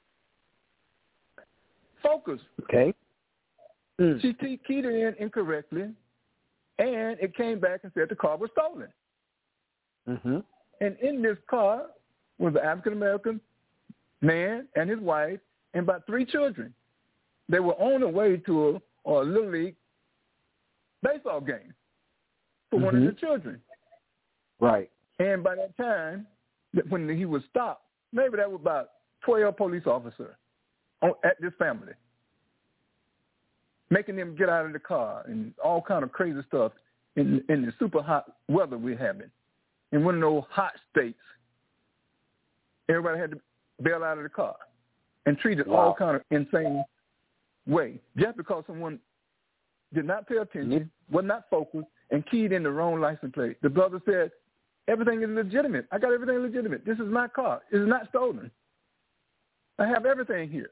Focus. Okay. Mm. She keyed it in incorrectly, and it came back and said the car was stolen. Mm-hmm. And in this car was an African-American man and his wife and about three children. They were on the way to a, a Little League baseball game for mm-hmm. one of the children. Right. And by that time, when he was stopped, maybe that was about twelve police officers on, at this family, making them get out of the car and all kind of crazy stuff in, in the super hot weather we're having. In one of those hot states, everybody had to bail out of the car and treat it wow. all kind of insane way just because someone did not pay attention, mm-hmm. was not focused, and keyed in the wrong license plate. The brother said, everything is legitimate. I got everything legitimate. This is my car. It is not stolen. I have everything here.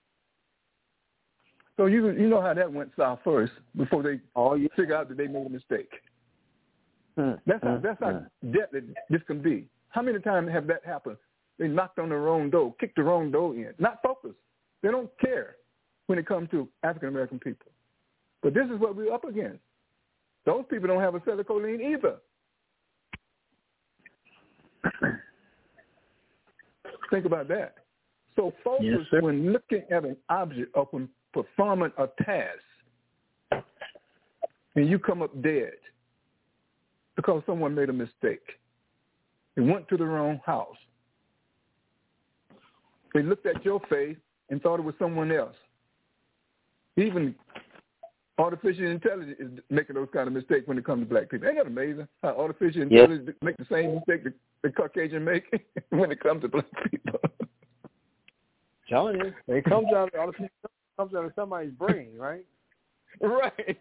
So you you know how that went south first before they oh, yeah. figure out that they made a mistake. Hmm. That's how hmm. that's how hmm. deadly this can be. How many times have that happened? They knocked on the wrong door, kicked the wrong door in, not focused. They don't care when it comes to African American people. But this is what we're up against. Those people don't have acetylcholine either. Think about that. So focus yes, when looking at an object or when performing a task and you come up dead because someone made a mistake. They went to the wrong house. They looked at your face and thought it was someone else. Even artificial intelligence is making those kind of mistakes when it comes to black people. Ain't that amazing how artificial intelligence yes. make the same mistake that the Caucasian make when it comes to black people? Telling you, it comes out of comes out of somebody's brain, right? Right.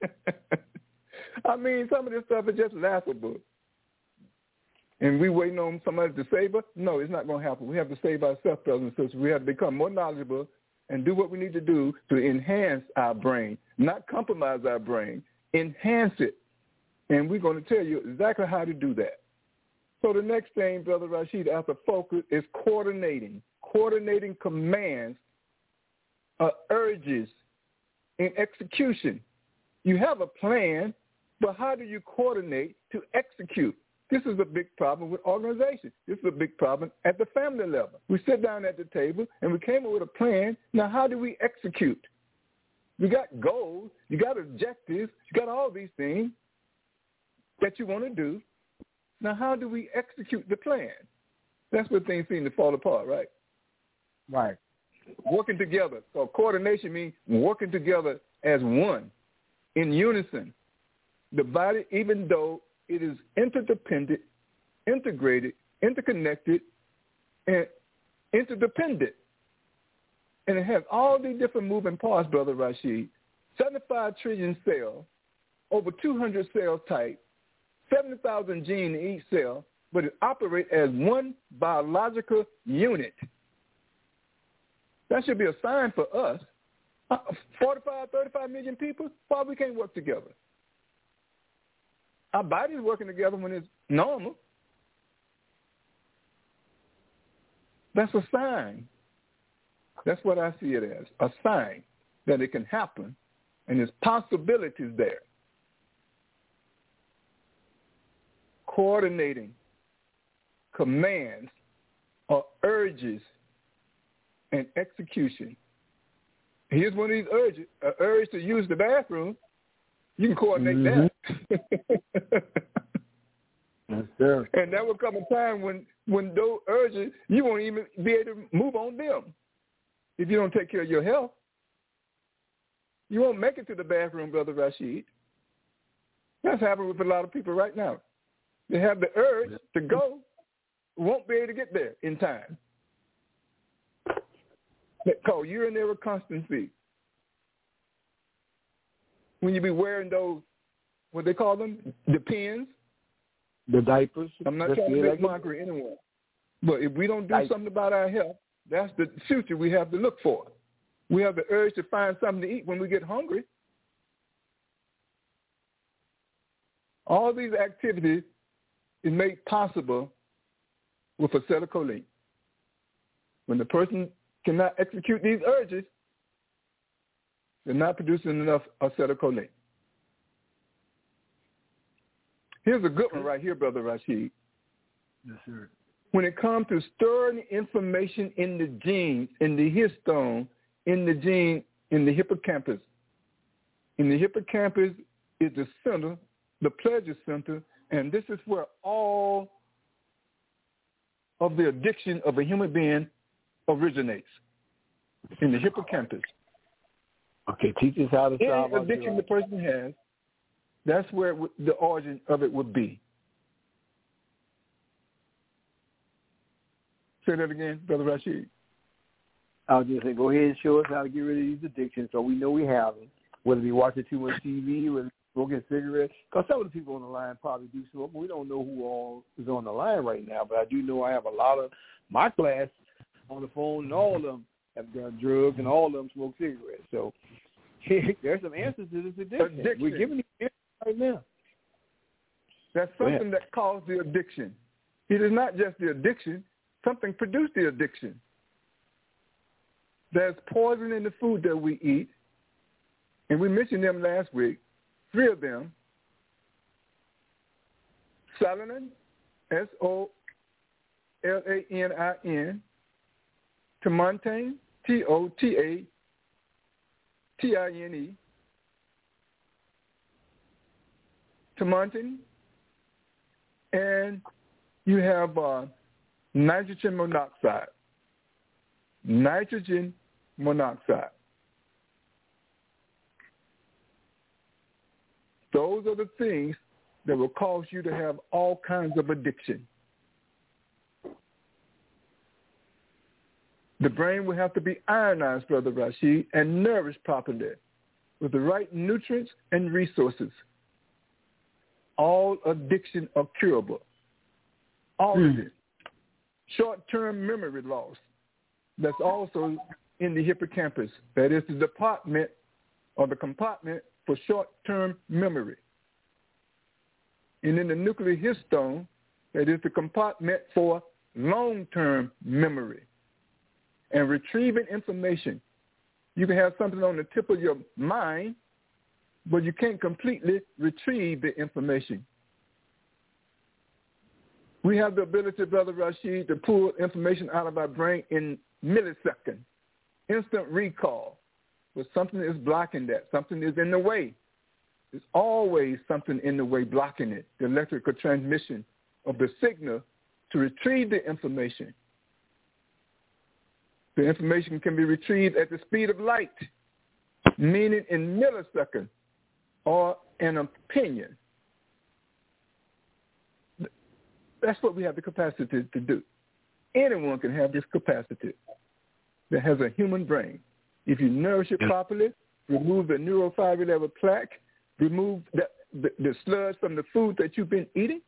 I mean, some of this stuff is just laughable. And we waiting on somebody to save us? No, it's not going to happen. We have to save ourselves, brothers and sisters. We have to become more knowledgeable and do what we need to do to enhance our brain, not compromise our brain, enhance it. And we're going to tell you exactly how to do that. So the next thing, Brother Rashid, after focus is coordinating, coordinating commands, uh, urges, and execution. You have a plan, but how do you coordinate to execute? This is a big problem with organization. This is a big problem at the family level. We sit down at the table, and we came up with a plan. Now, how do we execute? You got goals. You got objectives. You got all these things that you want to do. Now, how do we execute the plan? That's where things seem to fall apart, right? Right. Working together. So coordination means working together as one, in unison. The body, even though it is interdependent, integrated, interconnected, and interdependent. And it has all these different moving parts, Brother Rashid. seventy-five trillion cells, over two hundred cell types, seventy thousand genes in each cell, but it operates as one biological unit. That should be a sign for us. forty-five, thirty-five million people, why we can't work together? Our body's working together when it's normal. That's a sign. That's what I see it as, a sign that it can happen, and there's possibilities there. Coordinating commands or urges and execution. Here's one of these urges, an urge to use the bathroom. You can coordinate mm-hmm. that. Yes, sir. And there will come a time when, when those urges, you won't even be able to move on them. If you don't take care of your health, you won't make it to the bathroom, Brother Rashid. That's happening with a lot of people right now. They have the urge to go, won't be able to get there in time. That's called urinary constancy. When you be wearing those, what they call them, the pins. The diapers. I'm not trying to make mockery anyone. But if we don't do Diapers. something about our health, that's the future we have to look for. We have the urge to find something to eat when we get hungry. All these activities is made possible with acetylcholine. When the person cannot execute these urges, they're not producing enough acetylcholine. Here's a good one right here, Brother Rashid. Yes, sir. When it comes to storing information in the gene, in the histone, in the gene, in the hippocampus. In the hippocampus is the center, the pleasure center, and this is where all of the addiction of a human being originates, in the hippocampus. Okay, teach us how to solve any addiction the person has. That's where it w- the origin of it would be. Say that again, Brother Rashid. I was just saying, go ahead and show us how to get rid of these addictions so we know we have them, whether we watching too much T V, whether smoking cigarettes. Because some of the people on the line probably do smoke, but we don't know who all is on the line right now. But I do know I have a lot of my class on the phone, and all of them have done drugs, and all of them smoke cigarettes. So there's some answers to this addiction. addiction. We're giving you answers right now. That's something that caused the addiction. It is not just the addiction. Something produced the addiction. There's poison in the food that we eat, and we mentioned them last week, three of them. Solanin, S O L A N I N, Timotane, T O T A T I N E, Timotane, and you have uh, nitrogen monoxide. Nitrogen monoxide. Those are the things that will cause you to have all kinds of addiction. The brain will have to be ionized, Brother Rashid, and nourished properly with the right nutrients and resources. All addiction are curable. All mm. of it. Short-term memory loss. That's also in the hippocampus. That is the department or the compartment for short-term memory. And in the nuclear histone, that is the compartment for long-term memory. And retrieving information. You can have something on the tip of your mind, but you can't completely retrieve the information. We have the ability, Brother Rashid, to pull information out of our brain in milliseconds, instant recall. But something is blocking that. Something is in the way. There's always something in the way blocking it, the electrical transmission of the signal to retrieve the information. The information can be retrieved at the speed of light, meaning in milliseconds or an opinion. That's what we have the capacity to do. Anyone can have this capacity that has a human brain. If you nourish it properly, remove the neurofiber level plaque, remove the, the, the sludge from the food that you've been eating,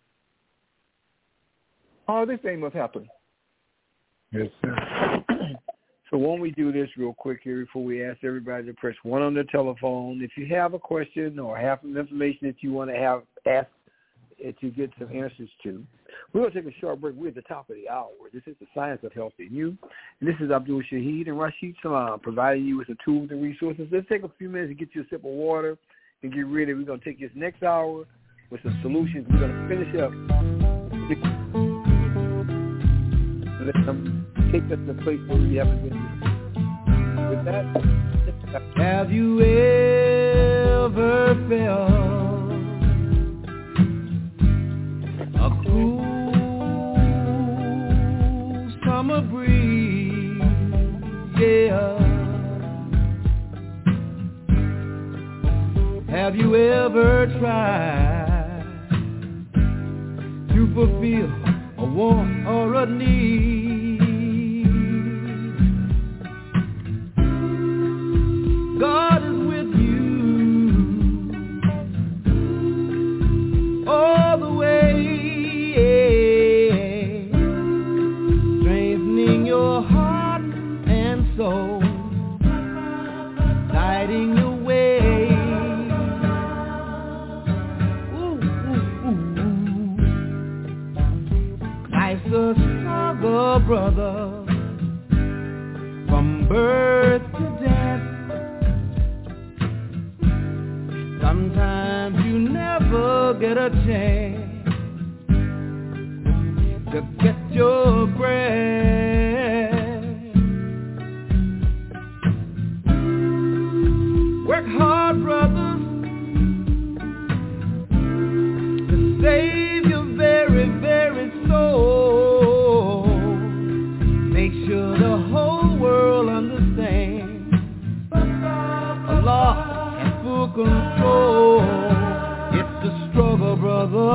all this thing must happen. Yes, sir. So why don't we do this real quick here before we ask everybody to press one on their telephone. If you have a question or have some information that you want to have asked to get some answers to, we're going to take a short break. We're at the top of the hour. This is the Science of Health in You. And this is Abdul Shaheed and Rashid Salam providing you with the tools and resources. Let's take a few minutes to get you a sip of water and get ready. We're going to take this next hour with some solutions. We're going to finish up. Let them take us to a place where we haven't been. With that, have you ever felt a cool summer breeze? Yeah. Have you ever tried to fulfill a want or a need? God is with you all the way, strengthening your heart and soul, guiding your way. Ooh, ooh, ooh. Life's a struggle, brother, from birth to death. Sometimes you never get a chance to get your breath. Work hard, brothers, to save your very, very soul. Make sure the whole world understands Allah has full control. It's a struggle, brother.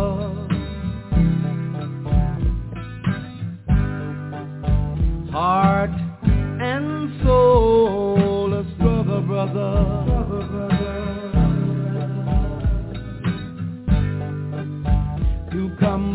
Heart and soul, a struggle, brother. Struggle, brother. To come.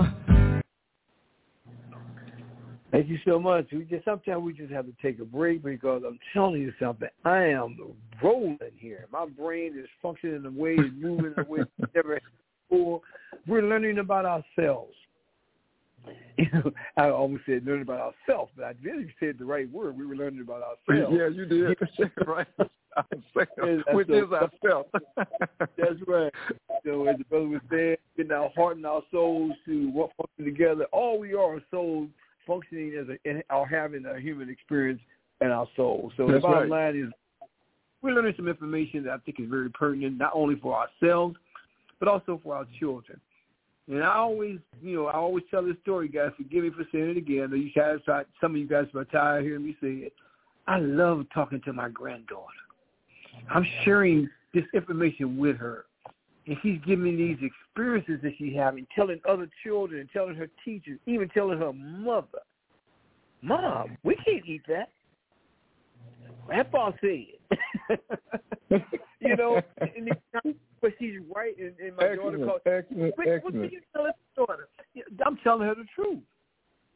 Thank you so much. We just sometimes we just have to take a break because I'm telling you something. I am rolling here. My brain is functioning in a way, it's moving in a way it's never had before. We're learning about ourselves. You know, I almost said learning about ourselves, but I really said the right word. We were learning about ourselves. Yeah, you did. Right. Ourselves, which so, is ourselves. That's right. So as the brother was saying, getting our heart and our souls to what function together. All we are are souls functioning as a, or having a human experience in our soul. So That's the bottom right. line is we're learning some information that I think is very pertinent, not only for ourselves, but also for our children. And I always, you know, I always tell this story, guys. Forgive me for saying it again. You guys, some of you guys are tired of hearing me say it. I love talking to my granddaughter. I'm sharing this information with her. And she's giving me these experiences that she's having, telling other children and telling her teachers, even telling her mother, Mom, we can't eat that. Grandpa said. You know, and but she's right, and, and my excellent, daughter calls. Excellent, what, excellent. What can you tell her daughter? I'm telling her the truth.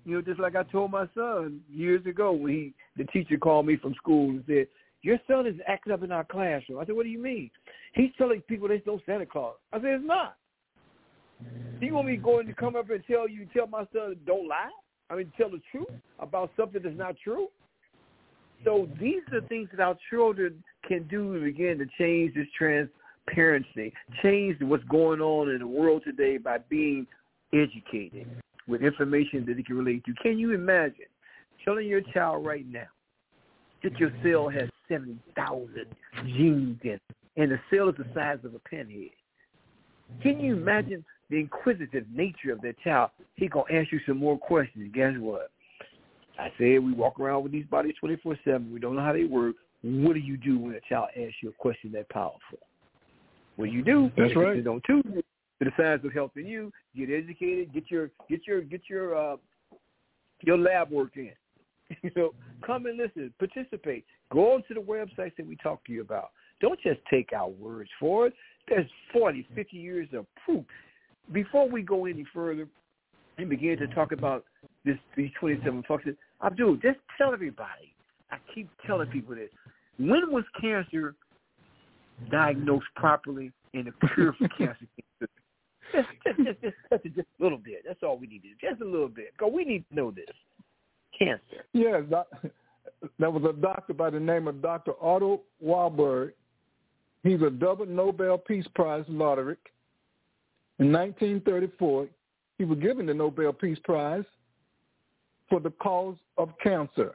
You know, just like I told my son years ago when he, the teacher called me from school and said, your son is acting up in our classroom. I said, what do you mean? He's telling people there's no Santa Claus. I said, it's not. Do you want me going to come up and tell you, tell my son, don't lie? I mean, tell the truth about something that's not true? So these are the things that our children can do to begin to change this transparency, change what's going on in the world today by being educated with information that they can relate to. Can you imagine telling your child right now that your cell has seventy thousand genes in it, and the cell is the size of a pinhead? Can you imagine the inquisitive nature of that child? He going to ask you some more questions. Guess what? I said we walk around with these bodies twenty-four seven. We don't know how they work. What do you do when a child asks you a question that powerful? What you do? That's right. You don't tune to the science of helping you. Get educated. Get your get your get your uh, your lab work in. You know, come and listen, participate. Go on to the websites that we talk to you about. Don't just take our words for it. There's forty, fifty years of proof. Before we go any further and begin to talk about this, these twenty-seven functions, Abdul, just tell everybody. I keep telling people this. When was cancer diagnosed properly and the cure for cancer? Just, just, just, just, just a little bit. That's all we need to do. Just a little bit. Because we need to know this. Cancer. Yes, doc, there was a doctor by the name of Doctor Otto Warburg. He's a double Nobel Peace Prize laureate. In nineteen thirty-four, he was given the Nobel Peace Prize for the cause of cancer.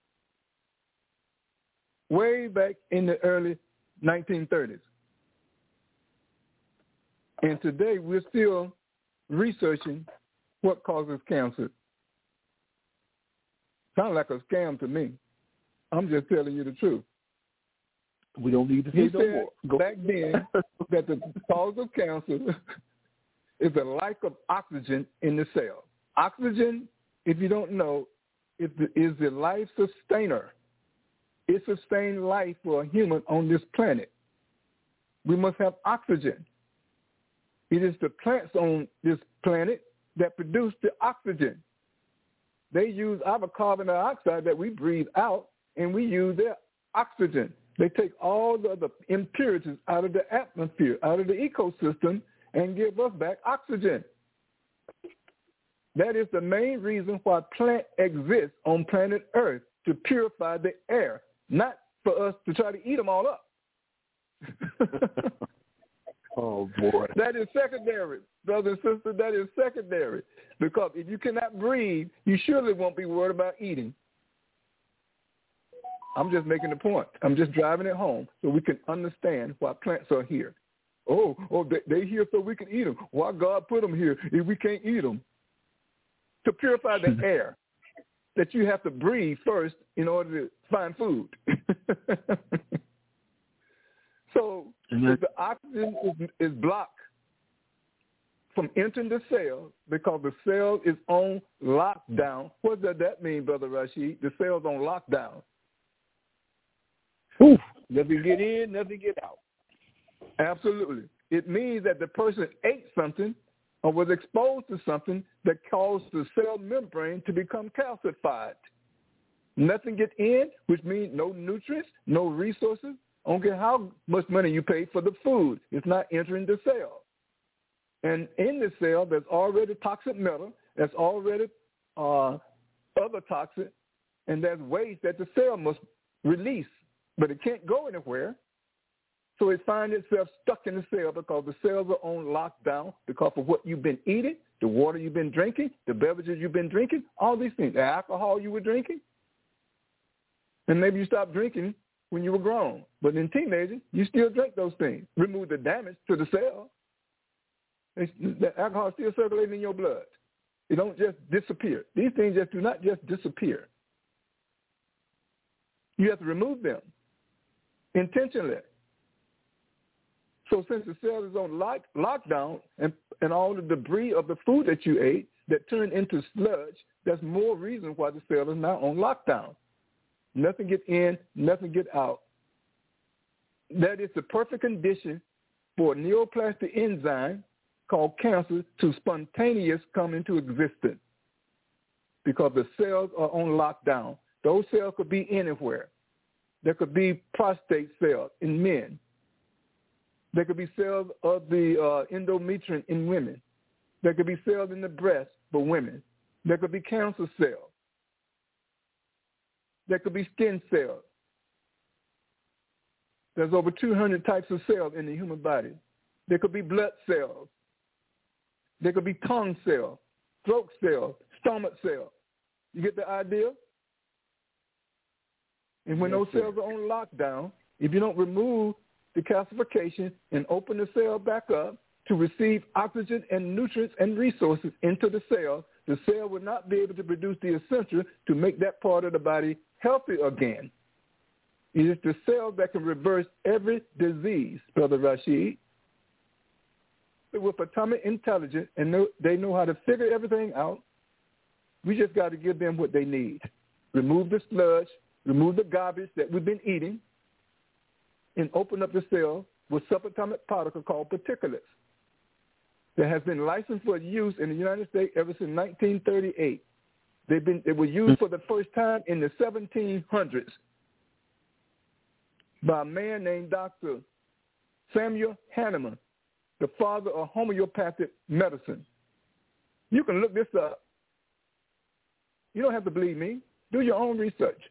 Way back in the early nineteen thirties. And today we're still researching what causes cancer. Sounds like a scam to me. I'm just telling you the truth. We don't need to say he no said more. Go. Back then that the cause of cancer is a lack of oxygen in the cell. Oxygen, if you don't know, is the, is the life sustainer. It sustains life for a human on this planet. We must have oxygen. It is the plants on this planet that produce the oxygen. They use our carbon dioxide that we breathe out, and we use their oxygen. They take all the, the impurities out of the atmosphere, out of the ecosystem, and give us back oxygen. That is the main reason why plant exists on planet Earth, to purify the air, not for us to try to eat them all up. Oh, boy. That is secondary, brothers and sisters. That is secondary. Because if you cannot breathe, you surely won't be worried about eating. I'm just making the point. I'm just driving it home so we can understand why plants are here. Oh, oh, they, they here so we can eat them. Why God put them here if we can't eat them? To purify the air that you have to breathe first in order to find food. So if the oxygen is, is blocked from entering the cell because the cell is on lockdown, what does that mean, Brother Rashid? The cell's on lockdown. Oof, nothing get in, nothing get out. Absolutely. It means that the person ate something or was exposed to something that caused the cell membrane to become calcified. Nothing get in, which means no nutrients, no resources. I don't care how much money you pay for the food. It's not entering the cell. And in the cell, there's already toxic matter. There's already uh, other toxic, and there's waste that the cell must release. But it can't go anywhere. So it finds itself stuck in the cell because the cells are on lockdown because of what you've been eating, the water you've been drinking, the beverages you've been drinking, all these things, the alcohol you were drinking. And maybe you stopped drinking when you were grown. But in teenagers, you still drink those things. Remove the damage to the cell. It's, the alcohol is still circulating in your blood. It don't just disappear. These things just do not just disappear. You have to remove them intentionally. So since the cell is on lock, lockdown and, and all the debris of the food that you ate that turned into sludge, that's more reason why the cell is now on lockdown. Nothing get in, nothing get out. That is the perfect condition for a neoplastic enzyme called cancer to spontaneous come into existence. because the cells are on lockdown. Those cells could be anywhere. There could be prostate cells in men. There could be cells of the uh, endometrium in women. There could be cells in the breast for women. There could be cancer cells. There could be skin cells. There's over two hundred types of cells in the human body. There could be blood cells. There could be tongue cells, throat cells, stomach cells. You get the idea? And when yes, those cells sir. are on lockdown, if you don't remove the calcification and open the cell back up to receive oxygen and nutrients and resources into the cell, the cell will not be able to produce the essential to make that part of the body healthy again. It is the cell that can reverse every disease, Brother Rashid. With atomic intelligence, and know, they know how to figure everything out. We just got to give them what they need. Remove the sludge, remove the garbage that we've been eating, and open up the cell with subatomic particle called particulates that has been licensed for use in the United States ever since nineteen thirty-eight. They've been, they were used for the first time in the seventeen hundreds by a man named Doctor Samuel Hahnemann, the father of homeopathic medicine. You can look this up. You don't have to believe me. Do your own research.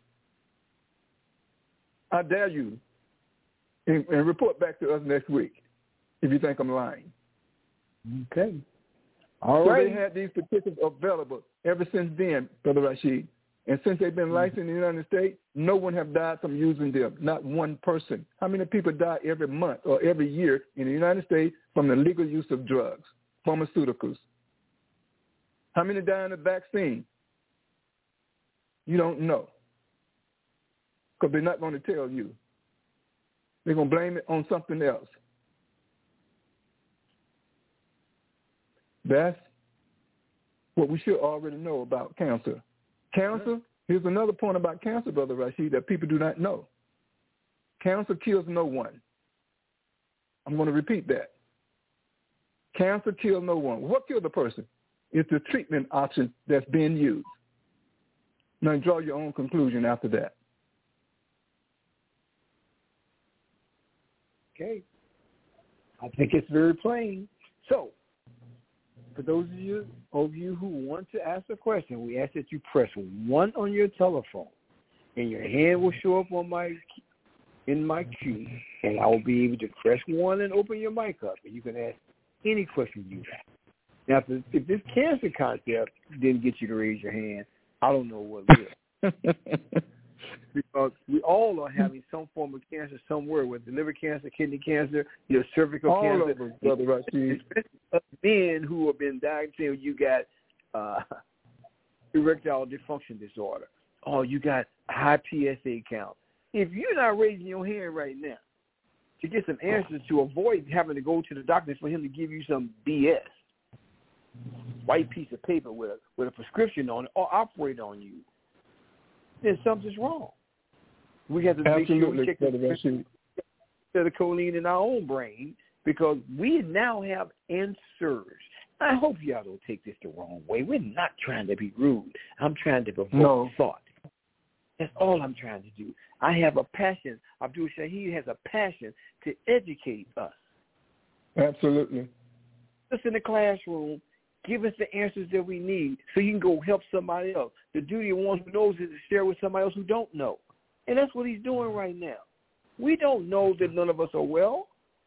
I dare you. And, and report back to us next week if you think I'm lying. Okay. All so right. They had these particles available ever since then, Brother Rashid. And since they've been licensed in the United States, no one have died from using them, not one person. How many people die every month or every year in the United States from the legal use of drugs, pharmaceuticals? How many die in the vaccine? You don't know, because they're not going to tell you. They're going to blame it on something else. That's what we should already know about cancer. Cancer, here's another point about cancer, Brother Rashid, that people do not know. Cancer kills no one. I'm going to repeat that. Cancer kills no one. What kills a person? It's the treatment option that's being used. Now draw your own conclusion after that. Okay. I think it's very plain. So, for those of you, of you who want to ask a question, we ask that you press one on your telephone, and your hand will show up on my in my queue, and I will be able to press one and open your mic up, and you can ask any question you have. Now, if, if this cancer concept didn't get you to raise your hand, I don't know what will. Because we all are having some form of cancer somewhere, whether liver cancer, kidney cancer, your cervical all cancer. All over, Brother Rashid. Men who have been diagnosed, you got uh, erectile dysfunction disorder. Oh, you got high P S A count. If you're not raising your hand right now to get some answers to avoid having to go to the doctor for him to give you some B S, white piece of paper with a, with a prescription on it or operate on you, then something's wrong. We have to make sure we check the choline in our own brain, because we now have answers. I hope y'all don't take this the wrong way. We're not trying to be rude. I'm trying to provoke no. thought. That's all I'm trying to do. I have a passion. Abdul Shahid has a passion to educate us. Absolutely. Us in the classroom, give us the answers that we need so you can go help somebody else. The duty of one who knows is to share with somebody else who don't know. And that's what he's doing right now. We don't know that none of us are well.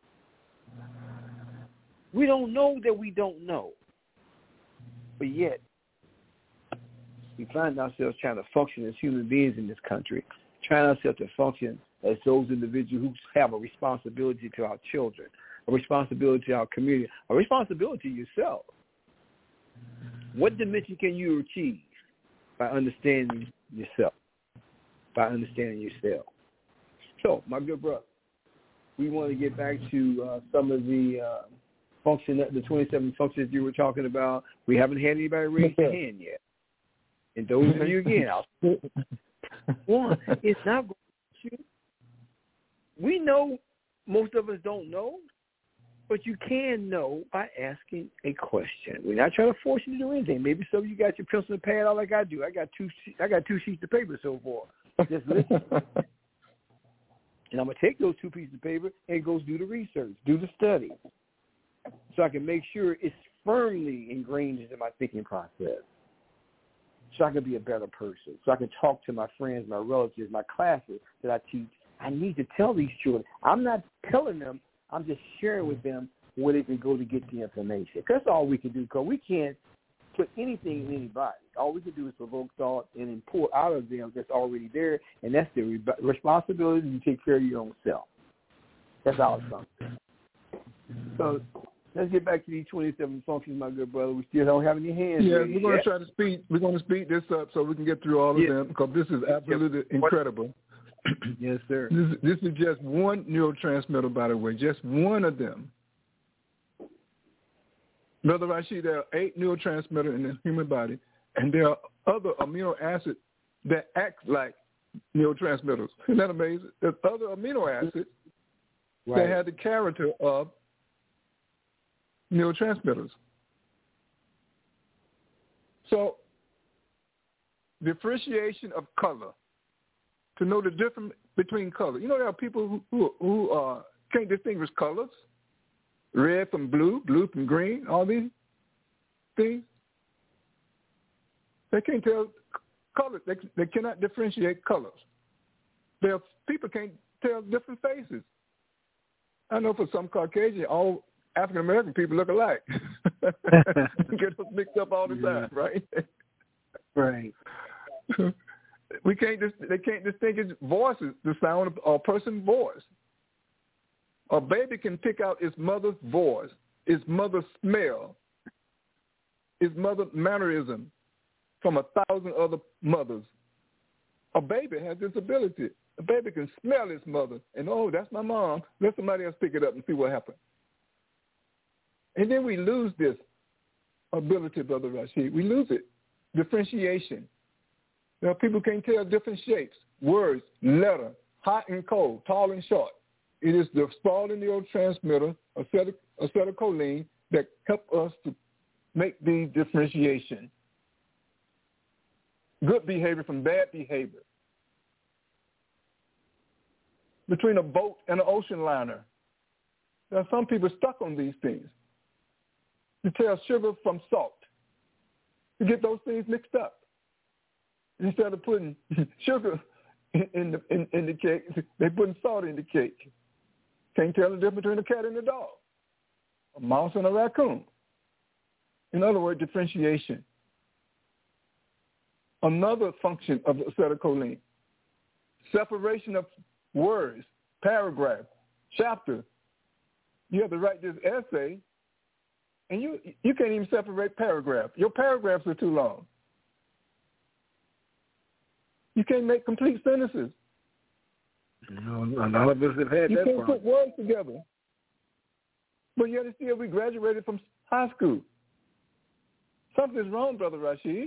We don't know that we don't know. But yet, we find ourselves trying to function as human beings in this country, trying ourselves to function as those individuals who have a responsibility to our children, a responsibility to our community, a responsibility to yourself. What dimension can you achieve by understanding yourself, by understanding yourself? So, my good brother, we want to get back to uh, some of the uh, function, the twenty-seven functions you were talking about. We haven't had anybody raise their hand yet. And those of you, again, I'll, one, it's not going to. We know most of us don't know, but you can know by asking a question. We're not trying to force you to do anything. Maybe some of you got your pencil and pad out like I do. I got two. I got two sheets of paper so far. Just listen. And I'm going to take those two pieces of paper and go do the research, do the study, so I can make sure it's firmly ingrained into my thinking process, so I can be a better person, so I can talk to my friends, my relatives, my classes that I teach. I need to tell these children. I'm not telling them. I'm just sharing with them where they can go to get the information. Because that's all we can do, because we can't put anything in anybody. All we can do is provoke thought and then pull out of them that's already there, and that's their re- responsibility to take care of your own self. That's our something. So let's get back to these twenty-seven functions, my good brother. We still don't have any hands. Yeah, we're going to try to speed. We're going to speed this up so we can get through all of yeah. them, because this is absolutely yep. incredible. Yes, sir. This, this is just one neurotransmitter, by the way, just one of them. Brother Rashid, there are eight neurotransmitters in the human body, and there are other amino acids that act like neurotransmitters. Isn't that amazing? There's other amino acids right. that have the character of neurotransmitters. So, differentiation of color, to know the difference between colors. You know, there are people who who, who uh, can't distinguish colors. Red from blue, blue from green, all these things. They can't tell colors. They, they cannot differentiate colors. There are, people can't tell different faces. I know for some Caucasian, all African-American people look alike. Get us mixed up all the time, right? Right. We can't. They can't distinguish voices, the sound of a person's voice. A baby can pick out its mother's voice, its mother's smell, its mother's mannerism from a thousand other mothers. A baby has this ability. A baby can smell its mother and, oh, that's my mom. Let somebody else pick it up and see what happens. And then we lose this ability, Brother Rashid. We lose it. Differentiation. There are people who can't tell different shapes, words, letter, hot and cold, tall and short. It is the spalding neurotransmitter, acetyl- acetylcholine, that help us to make the differentiation. Good behavior from bad behavior. Between a boat and an ocean liner. There are some people stuck on these things. To tell sugar from salt. To get those things mixed up. Instead of putting sugar in, in, the, in, in the cake, they're putting salt in the cake. Can't tell the difference between a cat and a dog, a mouse and a raccoon. In other words, differentiation. Another function of acetylcholine, separation of words, paragraph, chapter. You have to write this essay, and you you can't even separate paragraphs. Your paragraphs are too long. You can't make complete sentences. No, none of us have had you that can't problem. put words together. But yet and still we graduated from high school. Something's wrong, Brother Rashid.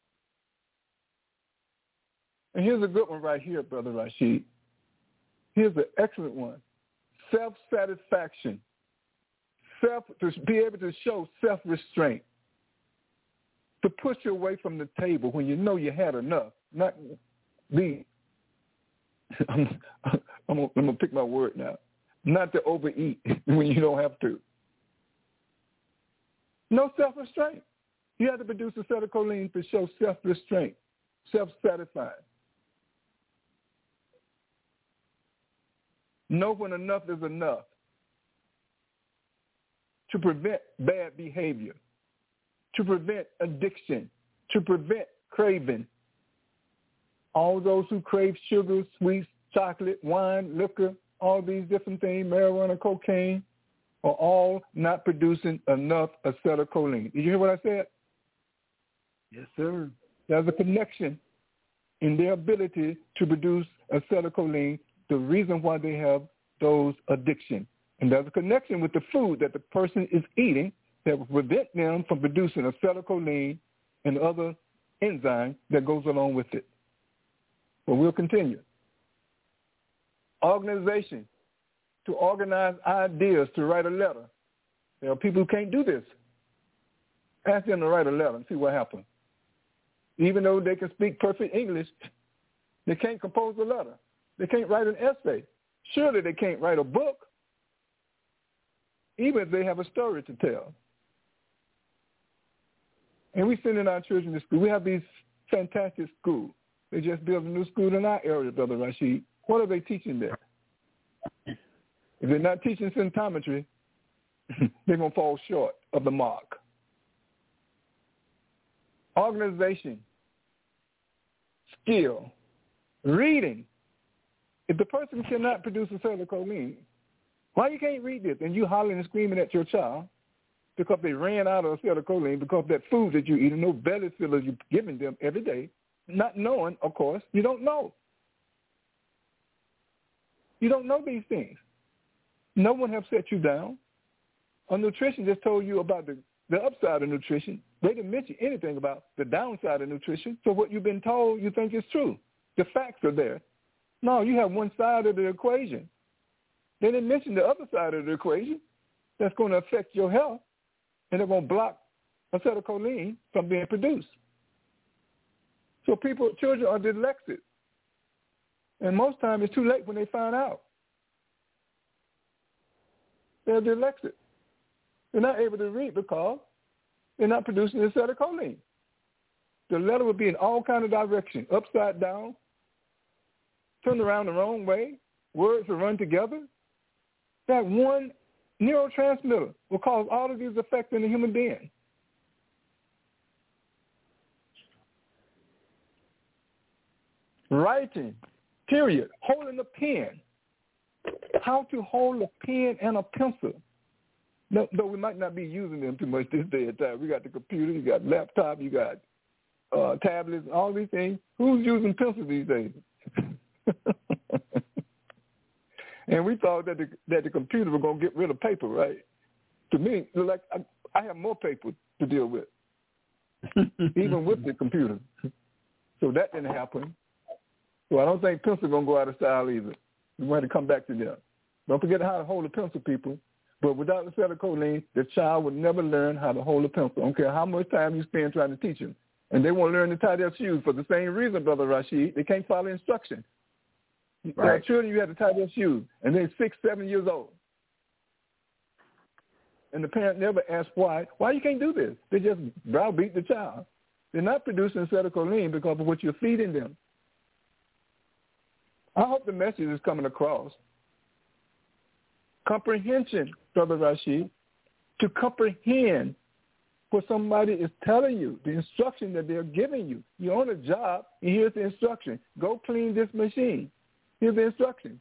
And here's a good one right here, Brother Rashid. Here's an excellent one. Self-satisfaction. Self, to be able to show self-restraint. To push you away from the table when you know you had enough. Not be, I'm, I'm, I'm going to pick my word now. Not to overeat when you don't have to. No self-restraint. You have to produce acetylcholine to show self-restraint, self-satisfied. Know when enough is enough. To prevent bad behavior. To prevent addiction. To prevent craving. All those who crave sugar, sweets, chocolate, wine, liquor, all these different things, marijuana, cocaine, are all not producing enough acetylcholine. Did you hear what I said? Yes, sir. There's a connection in their ability to produce acetylcholine, the reason why they have those addictions. And there's a connection with the food that the person is eating that will prevent them from producing acetylcholine and other enzymes that goes along with it. But we'll continue. Organization, to organize ideas, to write a letter, There are people who can't do this. Ask them to write a letter and see what happens. Even though they can speak perfect English, they can't compose a letter. They can't write an essay. Surely they can't write a book, even if they have a story to tell. And we send in our children to school. We have these fantastic schools. They just built a new school in our area, Brother Rashid. What are they teaching there? If they're not teaching symptometry, they're going to fall short of the mark. Organization, skill, reading. If the person cannot produce acetylcholine, why you can't read this? And you hollering and screaming at your child because they ran out of acetylcholine because that food that you eat and those belly fillers you're giving them every day, not knowing, of course, you don't know. You don't know these things. No one has set you down. A nutrition just told you about the, the upside of nutrition. They didn't mention anything about the downside of nutrition. So what you've been told, you think is true. The facts are there. No, you have one side of the equation. They didn't mention the other side of the equation that's going to affect your health, and they're going to block acetylcholine from being produced. So people, children are dyslexic. And most times it's too late when they find out. They're dyslexic. They're not able to read because they're not producing acetylcholine. The letter will be in all kinds of directions, upside down, turned around the wrong way, words will run together. That one neurotransmitter will cause all of these effects in the human being. Writing, period, holding a pen, how to hold a pen and a pencil. No, though we might not be using them too much this day and time. We got the computer, you got laptop, you got uh, tablets, all these things. Who's using pencils these days? And we thought that the, that the computer was going to get rid of paper, right? To me, like I, I have more paper to deal with, even with the computer. So that didn't happen. So I don't think pencil going to go out of style either. We want to come back to them. Don't forget how to hold a pencil, people. But without acetylcholine, the child would never learn how to hold a pencil. I don't care how much time you spend trying to teach them. And they won't learn to tie their shoes for the same reason, Brother Rashid. They can't follow instruction. Right. There are children, you have to tie their shoes, and they're six, seven years old. And the parent never asks why. Why you can't do this? They just browbeat the child. They're not producing acetylcholine because of what you're feeding them. I hope the message is coming across. Comprehension, Brother Rashid, to comprehend what somebody is telling you, the instruction that they're giving you. You're on a job, and here's the instruction. Go clean this machine. Here's the instruction.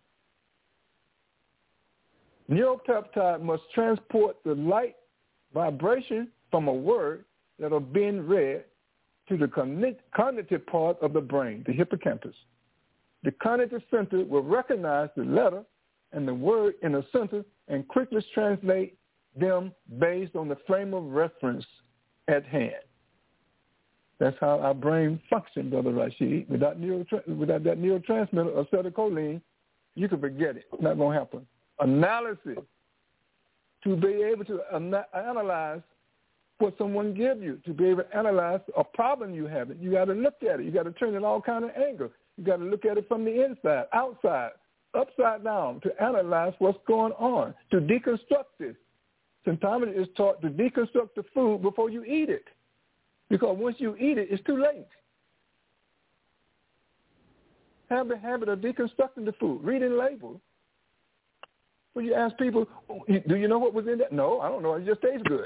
Neuropeptide must transport the light vibration from a word that are being read to the cognitive part of the brain, the hippocampus. The cognitive center will recognize the letter and the word in a sentence and quickly translate them based on the frame of reference at hand. That's how our brain functions, Brother Rashid. Without, neurotra- without that neurotransmitter, acetylcholine, you can forget it. It's not going to happen. Analysis, to be able to ana- analyze what someone gives you, to be able to analyze a problem you have. You got to look at it. You got to turn it all kind of angles. You got to look at it from the inside, outside, upside down, to analyze what's going on, to deconstruct this. Symptometry is taught to deconstruct the food before you eat it, because once you eat it, it's too late. Have the habit of deconstructing the food, reading labels. When you ask people, do you know what was in that? No, I don't know. It just tastes good.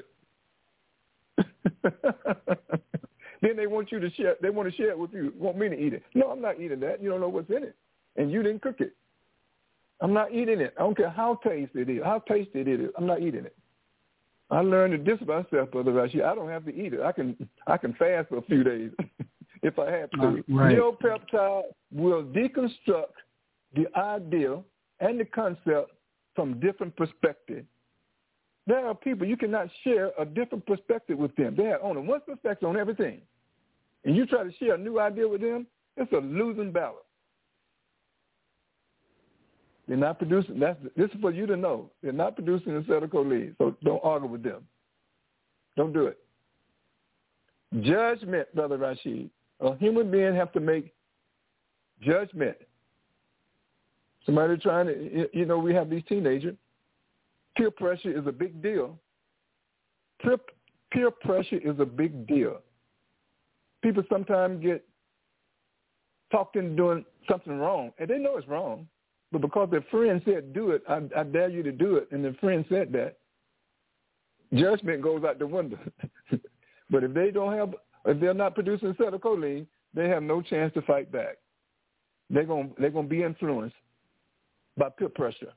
Then they want you to share. They want to share it with you. Want me to eat it? No, I'm not eating that. You don't know what's in it, and you didn't cook it. I'm not eating it. I don't care how tasty it is, how tasty it is. I'm not eating it. I learned this myself, Brother Rashid. I don't have to eat it. I can I can fast for a few days if I have to. Uh, right. Neuropeptide will deconstruct the idea and the concept from different perspectives. There are people you cannot share a different perspective with them. They have only one perspective on everything. And you try to share a new idea with them, it's a losing battle. They're not producing. That's this is for you to know. They're not producing acetylcholine, so don't argue with them. Don't do it. Judgment, Brother Rashid. A human being have to make judgment. Somebody trying to, you know, we have these teenagers. Peer pressure is a big deal. Peer, peer pressure is a big deal. People sometimes get talked into doing something wrong, and they know it's wrong, but because their friend said do it, I, I dare you to do it, and their friend said that, judgment goes out the window. But if they don't have, if they're not producing acetylcholine, they have no chance to fight back. They're going they're going to be influenced by peer pressure.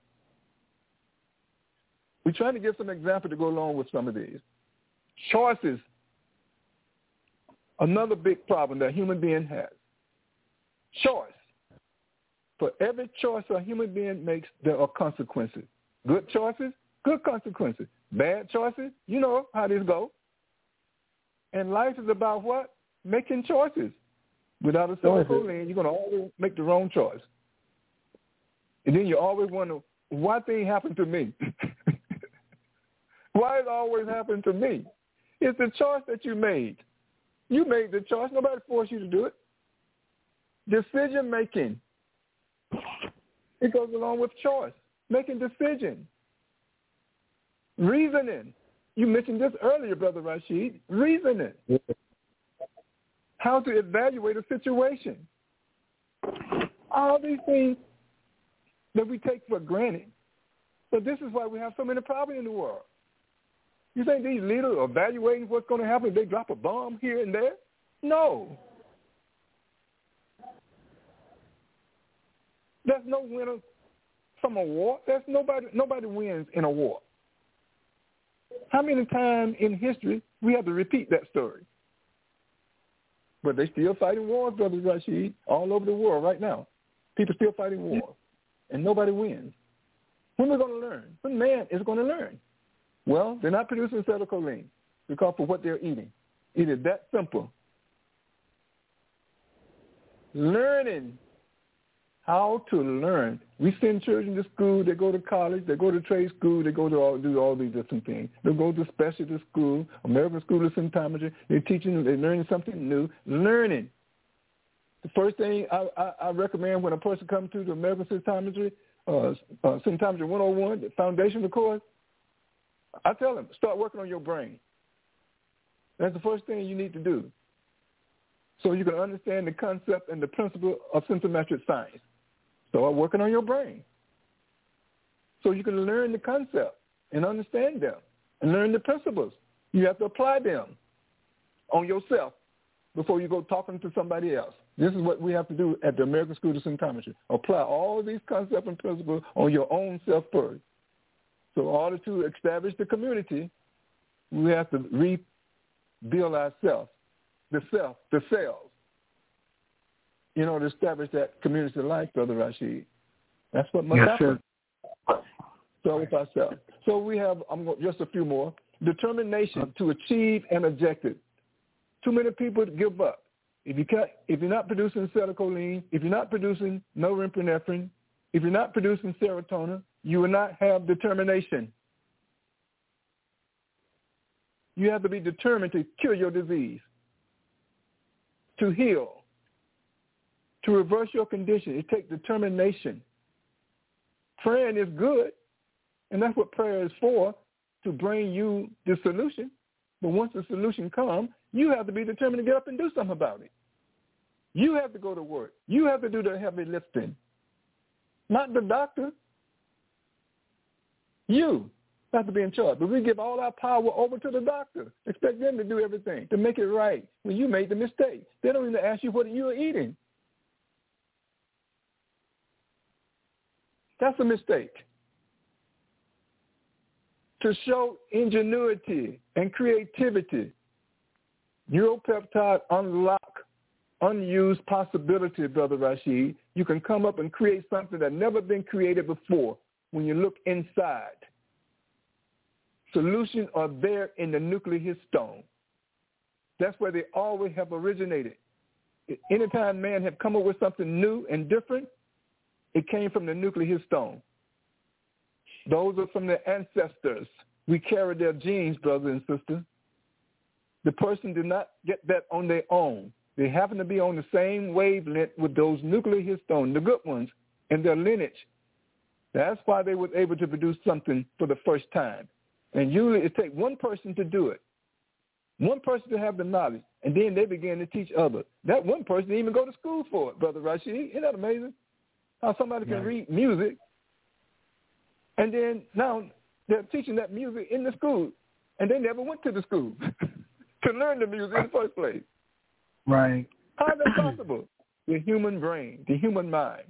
We're trying to give some example to go along with some of these. Choices, another big problem that a human being has. Choice. For every choice a human being makes, there are consequences. Good choices, good consequences. Bad choices, you know how this goes. And life is about what? Making choices. Without acetylcholine, you're going to always make the wrong choice. And then you always wonder, why thing happened to me? Why it always happened to me? It's the choice that you made. You made the choice. Nobody forced you to do it. Decision making. It goes along with choice. Making decisions. Reasoning. You mentioned this earlier, Brother Rashid. Reasoning. How to evaluate a situation. All these things that we take for granted. But this is why we have so many problems in the world. You think these leaders are evaluating what's going to happen if they drop a bomb here and there? No. There's no winner from a war. There's nobody. Nobody wins in a war. How many times in history we have to repeat that story? But they're still fighting wars, Brother Rashid, all over the world right now. People still fighting wars, and nobody wins. When are we going to learn? When man is going to learn? Well, they're not producing acetylcholine because of what they're eating. It is that simple. Learning how to learn. We send children to school. They go to college. They go to trade school. They go to all, do all these different things. They go to specialty school, American School of Symptometry. They're teaching. They're learning something new. Learning. The first thing I, I, I recommend when a person comes to the American Symptometry, uh, uh, Symptometry one oh one, the foundation course, I tell them, start working on your brain. That's the first thing you need to do so you can understand the concept and the principle of symptometric science. Start working on your brain so you can learn the concept and understand them and learn the principles. You have to apply them on yourself before you go talking to somebody else. This is what we have to do at the American School of Symptometry. Apply all these concepts and principles on your own self first. So in order to establish the community, we have to rebuild ourselves, the self, the cells, in order to establish that community life, Brother Rashid. That's what must yes, happen. Sir. So with ourselves. So we have I'm going, just a few more. Determination to achieve an objective. Too many people give up. If, you can't, if you're not producing acetylcholine, if you're not producing norepinephrine, if you're not producing serotonin, you will not have determination. You have to be determined to cure your disease, to heal, to reverse your condition. It takes determination. Praying is good, and that's what prayer is for, to bring you the solution. But once the solution comes, you have to be determined to get up and do something about it. You have to go to work. You have to do the heavy lifting, not the doctor. You have to be in charge. But we give all our power over to the doctor. Expect them to do everything, to make it right when you made the mistake. They don't even ask you what you are eating. That's a mistake. To show ingenuity and creativity, neuropeptide unlock unused possibility, Brother Rashid. You can come up and create something that never been created before when you look inside. Solutions are there in the nucleohistone. That's where they always have originated. Anytime man have come up with something new and different, It came from the nuclear histone. Those are from their ancestors. We carry their genes, brothers and sisters. The person did not get that on their own. They happen to be on the same wavelength with those nuclear histone, the good ones, in their lineage. That's why they were able to produce something for the first time. And usually it takes one person to do it, one person to have the knowledge, and then they begin to teach others. That one person didn't even go to school for it, Brother Rashid. Isn't that amazing? How somebody can yeah. read music, and then now they're teaching that music in the school, and they never went to the school to learn the music in the first place. Right. How is that possible? The human brain, the human mind,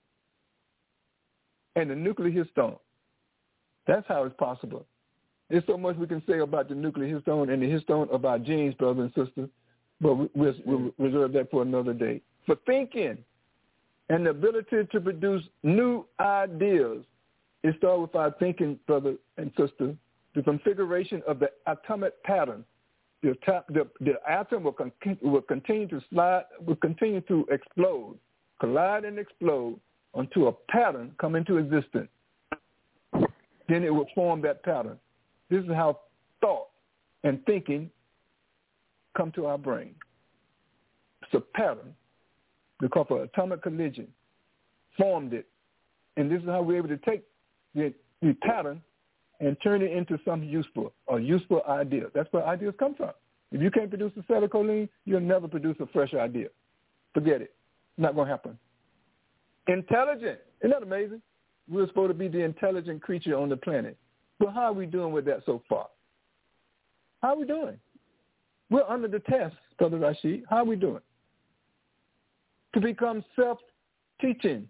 and the nuclear histone. That's how it's possible. There's so much we can say about the nuclear histone and the histone of our genes, brothers and sisters, but we'll, we'll reserve that for another day. For thinking and the ability to produce new ideas, it starts with our thinking, brother and sister, the configuration of the atomic pattern. The, the, the atom will, con- will continue to slide, will continue to explode, collide and explode until a pattern come into existence. Then it will form that pattern. This is how thought and thinking come to our brain. It's a pattern because of atomic collision formed it. And this is how we're able to take the, the pattern and turn it into something useful, a useful idea. That's where ideas come from. If you can't produce acetylcholine, you'll never produce a fresh idea. Forget it. It's not going to happen. Intelligent. Isn't that amazing? We're supposed to be the intelligent creature on the planet. But how are we doing with that so far? How are we doing? We're under the test, Brother Rashid. How are we doing? To become self-teaching.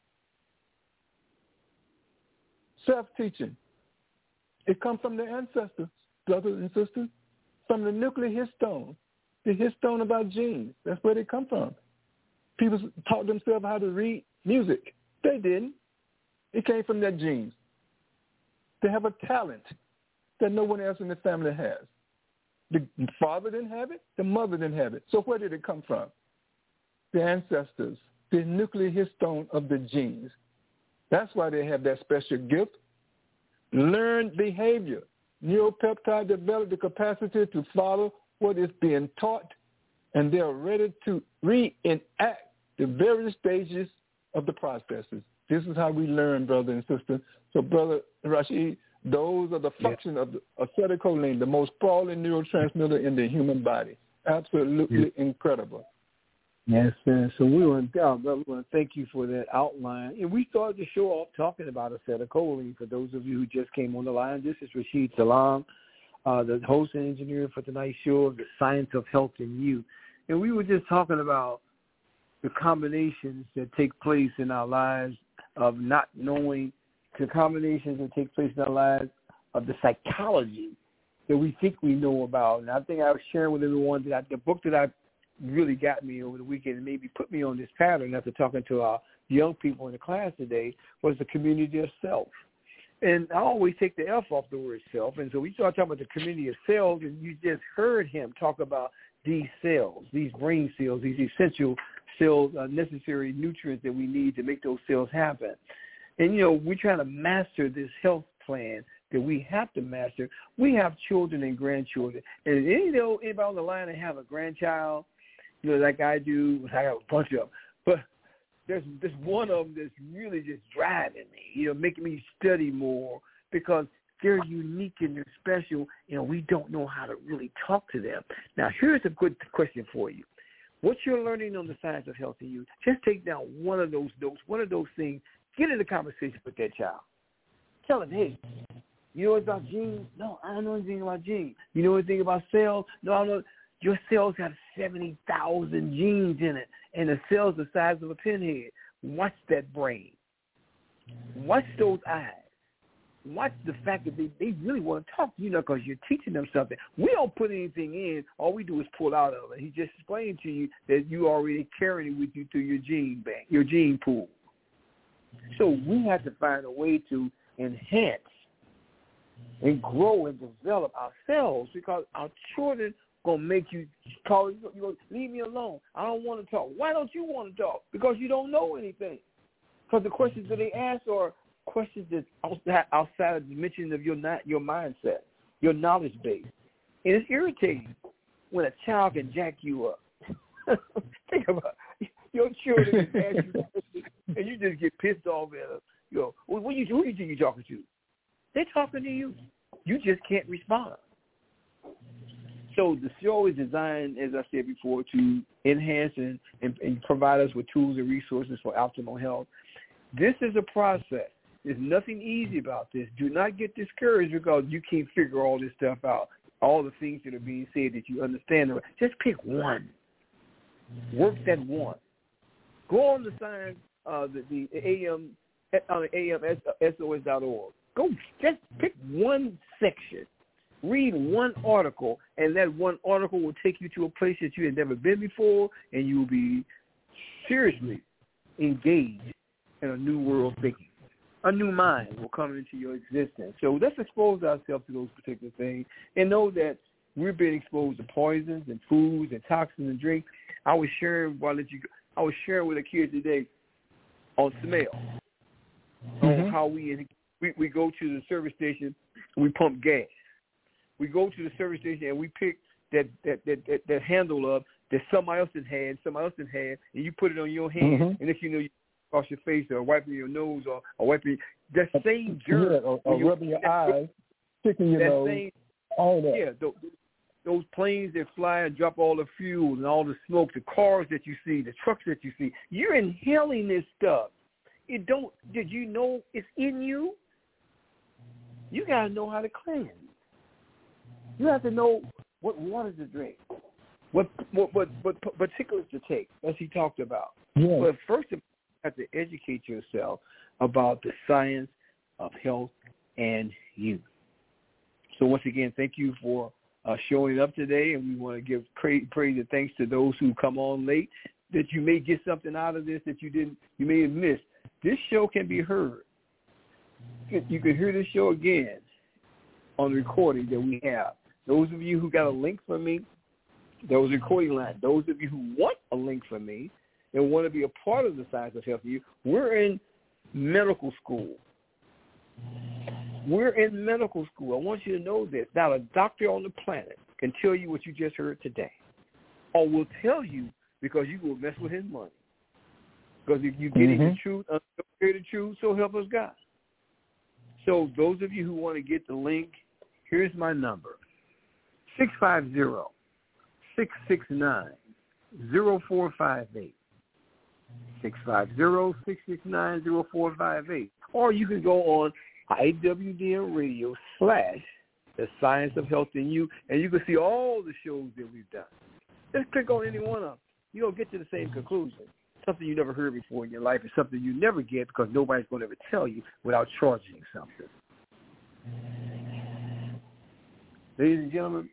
Self-teaching. It comes from the ancestors, brothers and sisters, from the nuclear histone, the histone of our genes. That's where they come from. People taught themselves how to read music. They didn't. It came from their genes. They have a talent that no one else in the family has. The father didn't have it. The mother didn't have it. So where did it come from? The ancestors, the nuclear histone of the genes. That's why they have that special gift. Learned behavior. Neuropeptide develop the capacity to follow what is being taught, and they are ready to reenact the various stages of the processes. This is how we learn, brother and sister. So, Brother Rashid, those are the functions of the acetylcholine, the most sprawling neurotransmitter in the human body. Absolutely yes. incredible. Yes, sir. So we want, uh, we want to thank you for that outline. And we started the show off talking about acetylcholine. For those of you who just came on the line, this is Rashid Salam, uh, the host and engineer for tonight's show of The Science of Health in You. And we were just talking about the combinations that take place in our lives of not knowing, the combinations that take place in our lives of the psychology that we think we know about. And I think I was sharing with everyone that I, the book that I really got me over the weekend and maybe put me on this pattern after talking to our young people in the class today was The Community of Self. And I always take the F off the word self. And so we start talking about the community of cells, and you just heard him talk about these cells, these brain cells, these essential cells, uh, necessary nutrients that we need to make those cells happen. And, you know, we're trying to master this health plan that we have to master. We have children and grandchildren. And, you know, anybody on the line that have a grandchild, you know, like I do, I have a bunch of them. But there's there's one of them that's really just driving me, you know, making me study more because they're unique and they're special, and we don't know how to really talk to them. Now, here's a good question for you. What you're learning on the Science of Health in You, just take down one of those notes, one of those things, get in a conversation with that child. Tell them, hey, you know about genes? No, I don't know anything about genes. You know anything about cells? No, I don't know. Your cells have seventy thousand genes in it, and the cell's the size of a pinhead. Watch that brain. Watch those eyes. Watch the fact that they, they really want to talk to you, know, because you're teaching them something. We don't put anything in. All we do is pull out of it. He just explained to you that you already carrying it with you through your gene bank, your gene pool. So we have to find a way to enhance and grow and develop ourselves because our children gonna make you call you go, leave me alone. I don't want to talk. Why don't you want to talk? Because you don't know anything. Because the questions that they ask are questions that outside, outside of the dimension of your not, your mindset, your knowledge base. And it's irritating when a child can jack you up. Think about it. Your children can ask you questions, and you just get pissed off at them. You know, what you, who do you think you're talking to? They're talking to you. You just can't respond. So the show is designed, as I said before, to enhance and, and, and provide us with tools and resources for optimal health. This is a process. There's nothing easy about this. Do not get discouraged because you can't figure all this stuff out, all the things that are being said that you understand. Just pick one. Work that one. Go on the sign, uh, the, the A M, uh, A M S O S dot org. Go just pick one section. Read one article, and that one article will take you to a place that you had never been before, and you will be seriously engaged in a new world thinking. A new mind will come into your existence. So let's expose ourselves to those particular things and know that we're being exposed to poisons and foods and toxins and drinks. I was sharing while you, I was sharing with a kid today on smell, mm-hmm. on how we, we we go to the service station and we pump gas. We go to the service station and we pick that that that, that, that handle up that somebody else has had, somebody else has had, and you put it on your hand, mm-hmm. and if you know you wash your face or wiping your nose or, or wiping that same germ, yeah, or, or rubbing your eyes, sticking your nose, same, all that. Yeah, those, those planes that fly and drop all the fuel and all the smoke, the cars that you see, the trucks that you see, you're inhaling this stuff. It don't. Did you know it's in you? You gotta know how to cleanse. You have to know what water to drink, what what what, what particulars to take, as he talked about. Yeah. But first, you have to educate yourself about the science of health and you. So once again, thank you for uh, showing up today, and we want to give praise, praise and thanks to those who come on late, that you may get something out of this that you didn't, you may have missed. This show can be heard. You can hear this show again on the recording that we have. Those of you who got a link from me, those recording lines, those of you who want a link from me and want to be a part of the Science of Health for You, we're in medical school. We're in medical school. I want you to know this. Not a doctor on the planet can tell you what you just heard today, or will tell you because you will mess with his money. Because if you get mm-hmm. the truth, hear the truth, so help us God. So those of you who want to get the link, here's my number. six five zero, six six nine, zero four five eight. six five zero, six six nine, zero four five eight. Or you can go on I W D M Radio slash The Science of Health in You, and you can see all the shows that we've done. Just click on any one of them. You'll get to the same conclusion. Something you never heard before in your life is something you never get because nobody's going to ever tell you without charging you something. Ladies and gentlemen,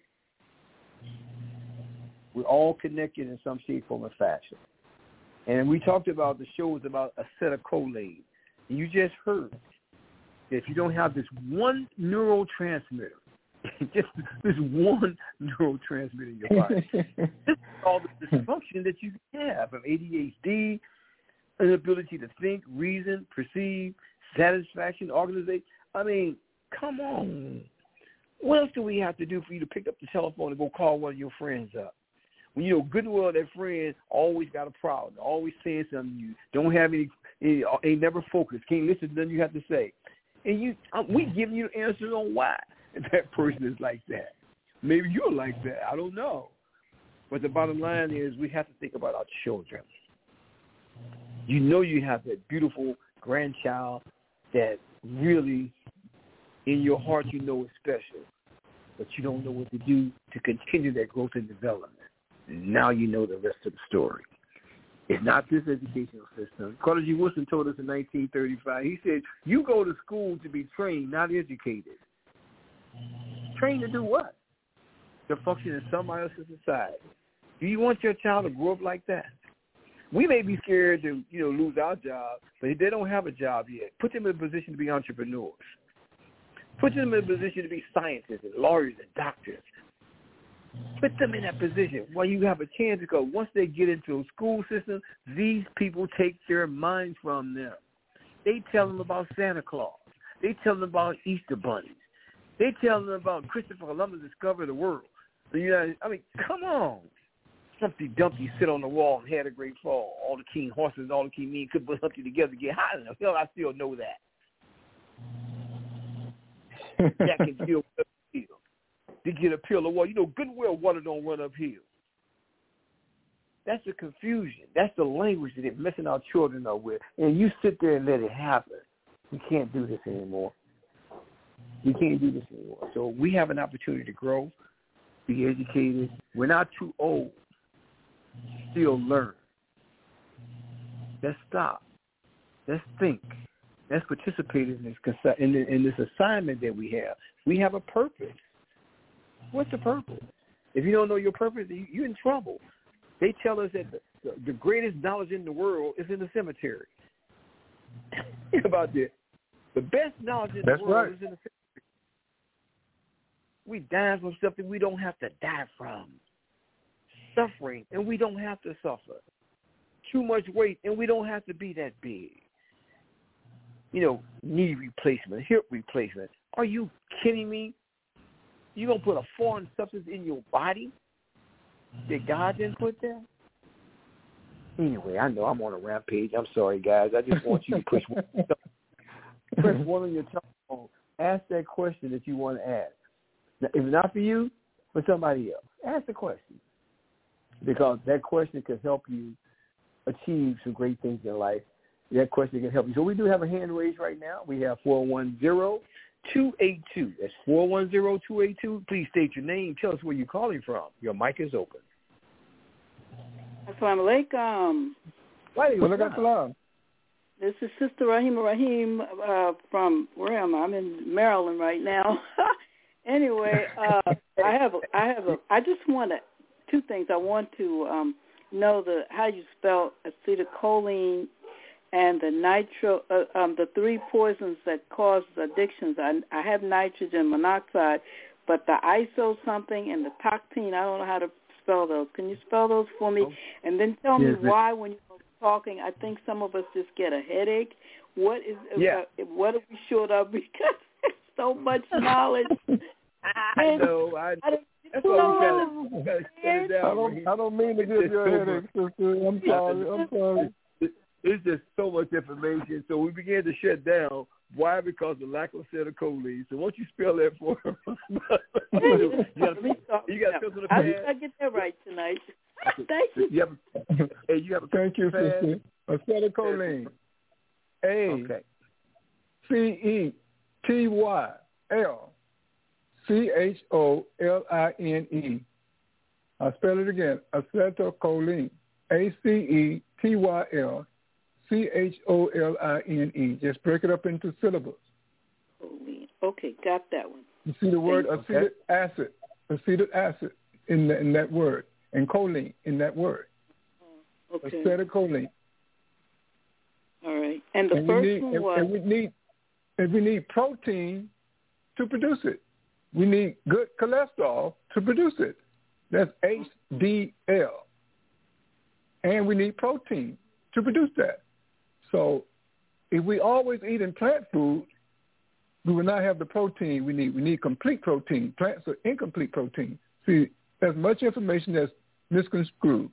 we're all connected in some shape, form, or fashion. And we talked about the shows about acetylcholine. And you just heard that if you don't have this one neurotransmitter, just this one neurotransmitter in your body, this is all the dysfunction that you have from A D H D, inability to think, reason, perceive, satisfaction, organization. I mean, come on. What else do we have to do for you to pick up the telephone and go call one of your friends up? When you know good and well that friend always got a problem, always saying something, you don't have any, any ain't never focused, can't listen to nothing you have to say. And you, we giving you answers on why that person is like that. Maybe you're like that. I don't know. But the bottom line is we have to think about our children. You know you have that beautiful grandchild that really in your heart you know is special, but you don't know what to do to continue that growth and development. And now you know the rest of the story. It's not this educational system. Carter G. Woodson told us in nineteen thirty-five, he said, you go to school to be trained, not educated. Trained to do what? To function in somebody else's society. Do you want your child to grow up like that? We may be scared to, you know, lose our job, but if they don't have a job yet, put them in a position to be entrepreneurs. Put them in a position to be scientists and lawyers and doctors. Put them in that position while you have a chance, because once they get into a school system, these people take their minds from them. They tell them about Santa Claus. They tell them about Easter bunnies. They tell them about Christopher Columbus discovered the world. The United, I mean, come on. Humpty Dumpty sit on the wall and had a great fall. All the king horses and all the king men could put Humpty together to get high enough. Hell, I still know that. That can deal with uphill. To get a pill of water. You know, good well water don't run uphill. That's the confusion. That's the language that they're messing our children up with. And you sit there and let it happen. We can't do this anymore. We can't do this anymore. So we have an opportunity to grow, be educated. We're not too old. Still learn. Let's stop. Let's think. Let's participate in this in, in this assignment that we have. We have a purpose. What's the purpose? If you don't know your purpose, you're in trouble. They tell us that the, the, the greatest knowledge in the world is in the cemetery. Think about this. The best knowledge in That's the world right. is in the cemetery. We die from something we don't have to die from. Suffering, and we don't have to suffer. Too much weight, and we don't have to be that big. You know, knee replacement, hip replacement. Are you kidding me? You gonna put a foreign substance in your body that God didn't put there? Anyway, I know I'm on a rampage. I'm sorry, guys. I just want you to push one, press one on your telephone. Ask that question that you want to ask. Now, if it's not for you, for somebody else, ask the question. Because that question can help you achieve some great things in life. That question can help you. So we do have a hand raised right now. We have four one zero, two eight two. That's four one zero, two eight two. Please state your name. Tell us where you're calling from. Your mic is open. Assalamu alaikum. Walaikum. This is Sister Rahima Rahim uh, from, where am I? I'm in Maryland right now. Anyway, uh, I have a, I have a, I just want to, two things. I want to um, know the how you spell acetylcholine and the nitro, uh, um, the three poisons that cause addictions. I, I have nitrogen monoxide, but the iso something and the toxine, I don't know how to spell those. Can you spell those for me? And then tell yes, me why when you're talking, I think some of us just get a headache. What is yeah. uh, what are we short of? Because there's so much knowledge. I know. I, I don't, that's why we got to shut it down. I don't, I don't mean to give you a headache, sister. I'm sorry. I'm sorry. There's just so much information. So we began to shut down. Why? Because of lack of acetylcholine. So once you spell that for him, you got to fill in the pad. I get that right tonight. Thank you. You have, hey, you have a Thank you, pad. sister. Acetylcholine. A Okay. C E T Y L C H O L I N E. I'll spell it again. Acetylcholine. A C E T Y L C H O L I N E. Just break it up into syllables. Okay, got that one. You see the word Okay. acetic acid, acetic acid in, the, in that word, and choline in that word. Okay. Acetylcholine. All right. And the and first we need, one and, was? and we need, and we need protein to produce it. We need good cholesterol to produce it. That's H D L. And we need protein to produce that. So if we always eat in plant food, we will not have the protein we need. We need complete protein. Plants are incomplete protein. See, there's much information that's misconstrued.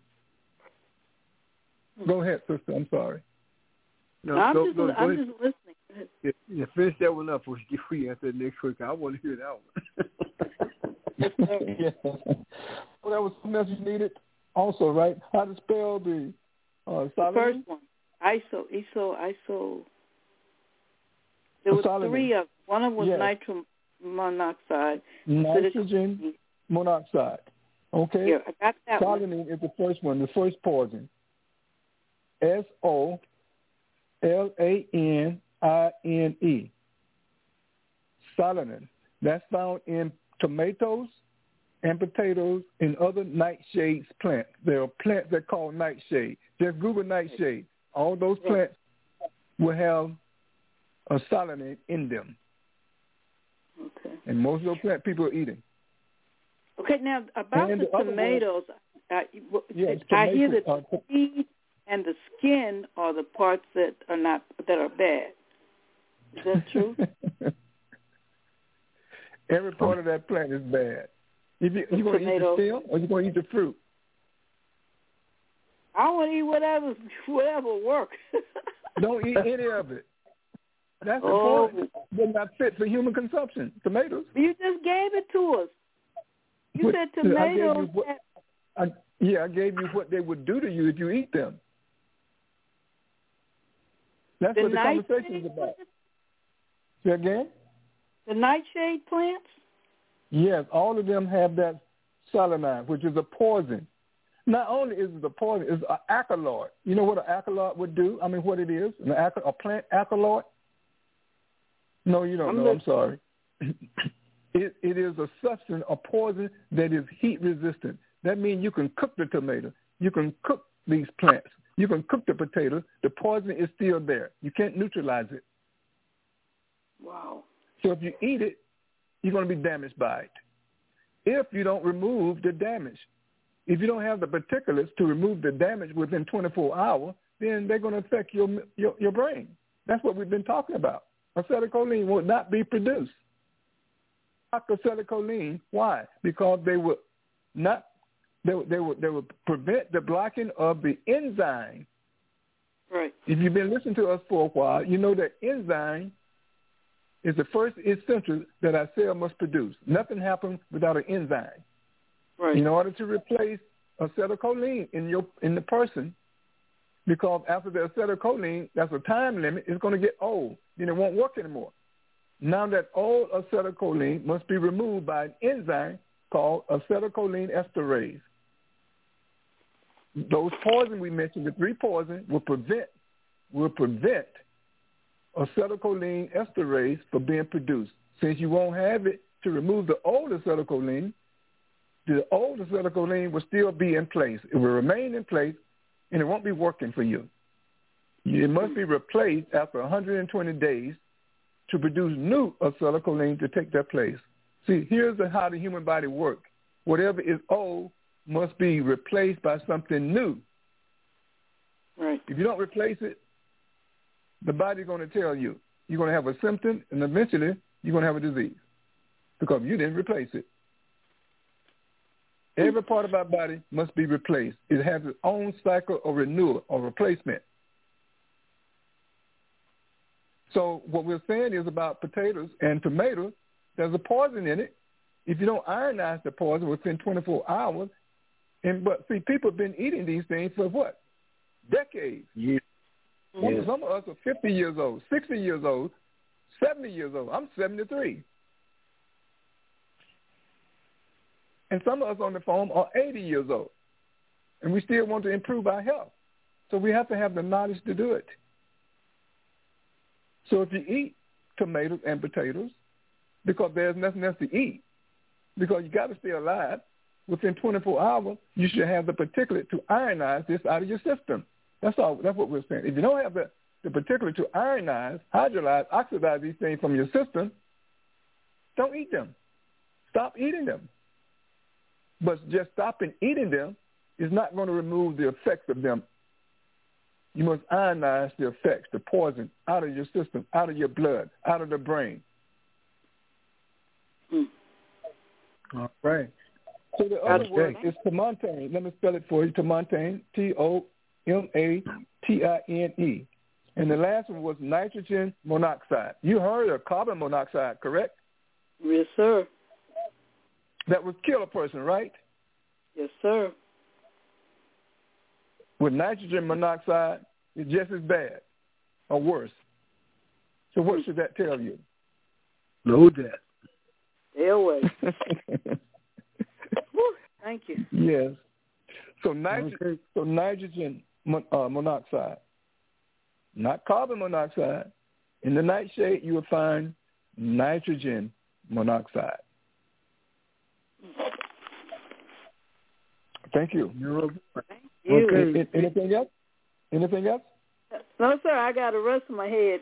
Go ahead, sister. I'm sorry. No, I'm, go, just, go, go I'm ahead. just listening. Yeah, yeah, finish that one up before you answer the next week. I want to hear that one. Yes, yeah. Well, that was something else you needed also, right? How to spell the uh, The first one. ISO, ISO, ISO. There were Solanine. three of them. One of them was Yes. nitrogen monoxide. Nitrogen monoxide. Okay. Here, I got that one. Solanine is the first one, the first poison. S O L A N I N E. Solanine. That's found in tomatoes and potatoes and other nightshade plants. There are plants that are called nightshade. Just Google nightshade. All those plants will have a solanine in them. Okay. And most of those plant people are eating. Okay, now about And the the other tomatoes, I, Yes, I hear tomato- that the seed and the skin are the parts that are not that are bad. Is that true? Every part of that plant is bad. If you you going to eat the stem or you going to eat the fruit? I want to eat whatever whatever works. Don't eat any of it. That's oh. important. They're not fit for human consumption. Tomatoes. You just gave it to us. You what, said tomatoes. I what, I, yeah, I gave you what they would do to you if you eat them. That's the what the conversation is about. Say again? The nightshade plants? Yes, all of them have that solanine, which is a poison. Not only is it a poison, it's an alkaloid. You know what an alkaloid would do? I mean, what it is? An alka- a plant alkaloid? No, you don't I'm know. not... I'm sorry. it, it is a substance, a poison that is heat resistant. That means you can cook the tomato. You can cook these plants. You can cook the potato. The poison is still there. You can't neutralize it. Wow. So if you eat it, you're going to be damaged by it. If you don't remove the damage, if you don't have the particulates to remove the damage within twenty-four hours, then they're going to affect your your, your brain. That's what we've been talking about. Acetylcholine will not be produced. Acetylcholine, why? Because they will not. They, they will they will prevent the blocking of the enzyme. Right. If you've been listening to us for a while, you know that enzyme is the first essential that our cell must produce. Nothing happens without an enzyme. Right. In order to replace acetylcholine in your in the person, because after the acetylcholine, that's a time limit, it's going to get old. Then it won't work anymore. Now that old acetylcholine must be removed by an enzyme called acetylcholine esterase. Those poisons we mentioned, the three poisons, will prevent will prevent acetylcholine esterase from being produced. Since you won't have it to remove the old acetylcholine, the old acetylcholine will still be in place. It will remain in place, and it won't be working for you. It must be replaced after one hundred twenty days to produce new acetylcholine to take that place. See, here's the, how the human body works. Whatever is old must be replaced by something new. Right. If you don't replace it, the body's going to tell you you're going to have a symptom, and eventually you're going to have a disease because you didn't replace it. Every part of our body must be replaced. It has its own cycle of renewal or replacement. So what we're saying is about potatoes and tomatoes, there's a poison in it. If you don't ionize the poison within twenty-four hours, and but see, people have been eating these things for what? Decades. Yeah. Well, some of us are fifty years old, sixty years old, seventy years old. I'm seventy-three. And some of us on the phone are eighty years old, and we still want to improve our health. So we have to have the knowledge to do it. So if you eat tomatoes and potatoes, because there's nothing else to eat, because you got to stay alive, within twenty-four hours, you should have the particulate to ionize this out of your system. That's all. That's what we're saying. If you don't have the, the particulate to ionize, hydrolyze, oxidize these things from your system, don't eat them. Stop eating them. But just stopping eating them is not going to remove the effects of them. You must ionize the effects, the poison, out of your system, out of your blood, out of the brain. Hmm. All right. So the other okay. word is tomatine. Let me spell it for you. Tomatine, T O M A T I N E. And the last one was nitrogen monoxide. You heard of carbon monoxide, correct? Yes, sir. That would kill a person, right? Yes, sir. With nitrogen monoxide, it's just as bad or worse. So what should that tell you? Know that. Stay away. Thank you. Yes. So, nitro- okay. so nitrogen mon- uh, monoxide, not carbon monoxide. In the nightshade, you will find nitrogen monoxide. Thank you. Thank you. Okay. A- anything else? Anything else? No, sir. I got the rest of my head.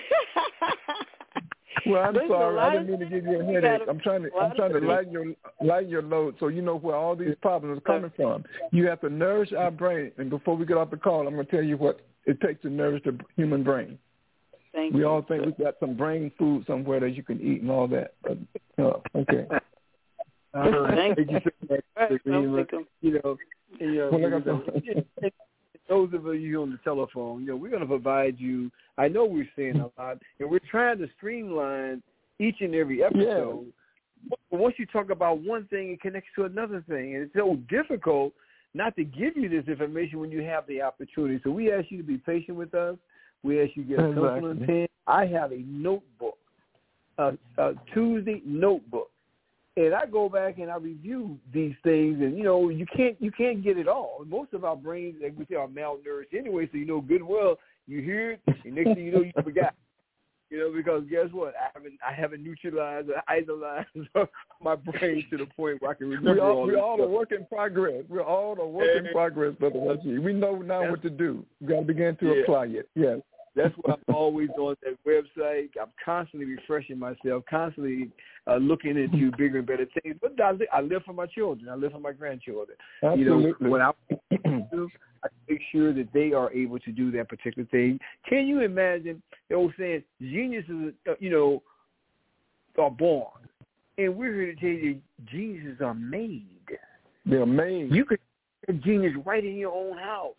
Well, I'm There's sorry. I didn't mean to give you a headache. I'm trying to I'm trying to lighten your lighten your load so you know where all these problems are coming from. You have to nourish our brain. And before we get off the call, I'm going to tell you what it takes to nourish the human brain. Thank we you. all think we've got some brain food somewhere that you can eat and all that. But, uh, okay. Uh, Thank thank you so much. Right, You welcome. know, you know, Well, like I you know, those of you on the telephone, you know, we're going to provide you. I know we're saying a lot, and we're trying to streamline each and every episode. Yeah. But once you talk about one thing, it connects to another thing, and it's so difficult not to give you this information when you have the opportunity. So we ask you to be patient with us. We ask you to get a pencil and pen. I have a notebook, a, a Tuesday notebook. And I go back and I review these things, and you know you can't you can't get it all. Most of our brains, like we say, are malnourished anyway. So you know good and well you hear it, and next thing you know you forgot. You know, because guess what? I haven't I haven't neutralized or idolized my brain to the point where I can remember we all, all We're this all stuff. a work in progress. We're all a work in progress, Brother Rashid. We know now That's, what to do. We got to begin to yeah. apply it. Yes. That's why I'm always on that website. I'm constantly refreshing myself, constantly uh, looking into bigger and better things. But I, I live for my children. I live for my grandchildren. Absolutely. You know, when I do, I make sure that they are able to do that particular thing. Can you imagine the old saying, geniuses, uh, you know, are born. And we're here to tell you geniuses are made. They're made. You could have a genius right in your own house.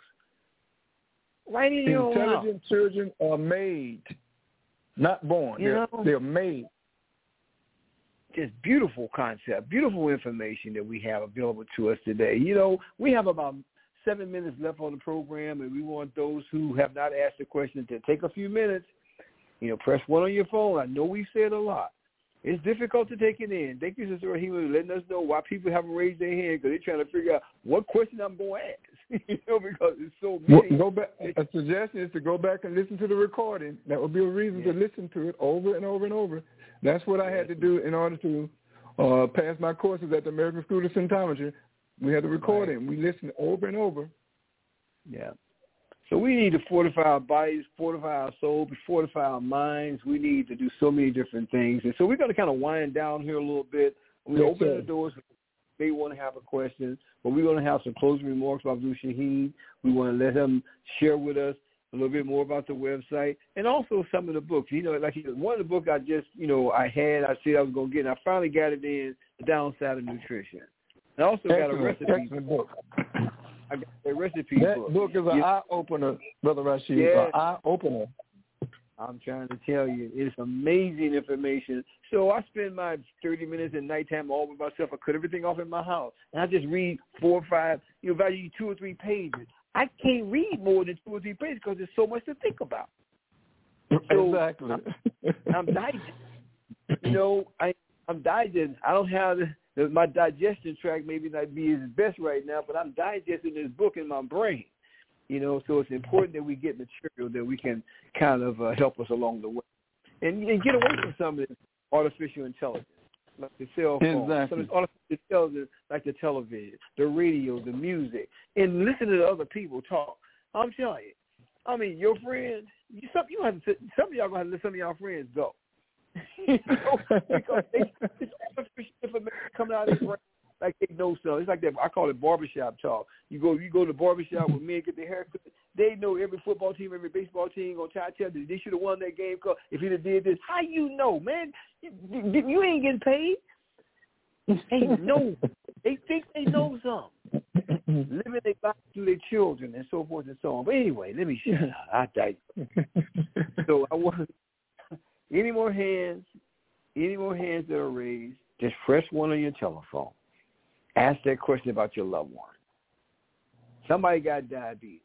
Right in your Intelligent house. children are made, not born. You they're, know? they're made. Just beautiful concept, beautiful information that we have available to us today. You know, we have about seven minutes left on the program, and we want those who have not asked a question to take a few minutes. You know, press one on your phone. I know we said a lot. It's difficult to take it in. Thank you, Sister Rahima, for letting us know why people haven't raised their hand, because they're trying to figure out what question I'm going to ask, you know, because it's so many. Well, go back. A suggestion is to go back and listen to the recording. That would be a reason yeah. to listen to it over and over and over. That's what I had to do in order to uh, pass my courses at the American School of Symptometry. We had the recording. Right. We listened over and over. Yeah. So we need to fortify our bodies, fortify our soul, fortify our minds. We need to do so many different things. And so we're going to kind of wind down here a little bit. We yes, open sir. the doors. They want to have a question, but we're going to have some closing remarks about Abdul Shahid. We want to let him share with us a little bit more about the website and also some of the books. You know, like one of the books I just, you know, I had, I said I was going to get, and I finally got it in, The Downside of Nutrition. I also Excellent. got a recipe Excellent book. I got a recipe that book. book is an yeah. eye-opener, Brother Rashid, yeah. an eye-opener. I'm trying to tell you, it's amazing information. So I spend my thirty minutes at nighttime all with myself. I cut everything off in my house, and I just read four or five, you know, value two or three pages. I can't read more than two or three pages because there's so much to think about. So exactly. I'm, I'm digesting. You know, I, I'm digesting. I don't have the, the, my digestion tract maybe not be as best right now, but I'm digesting this book in my brain. You know, so it's important that we get material that we can kind of uh, help us along the way, and, and get away from some of this artificial intelligence, like the cell phone, exactly. some of this artificial intelligence, like the television, the radio, the music, and listen to the other people talk. I'm telling you, I mean, your friends, you, some you have to, some of y'all gonna have to let some of y'all friends go, you know, because they, it's artificial information coming out of their brain. Like they know something. It's like that. I call it barbershop talk. You go, you go to the barbershop with men get their haircut. They know every football team, every baseball team gonna try to tell you they should have won that game. Cause if he'd have did this, how you know, man? You, you ain't getting paid. They know. They think they know something. Living their life through their children and so forth and so on. But anyway, let me shut up. I digress. So I want any more hands, any more hands that are raised. Just press one on your telephone. Ask that question about your loved one. Somebody got diabetes.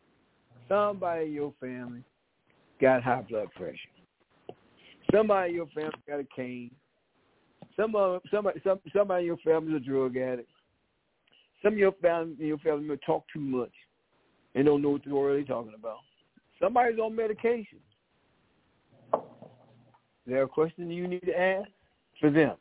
Somebody in your family got high blood pressure. Somebody in your family got a cane. Somebody, somebody, some, somebody in your family is a drug addict. Some of your family, in your family talk too much and don't know what the world they're talking about. Somebody's on medication. Is there a question you need to ask for them?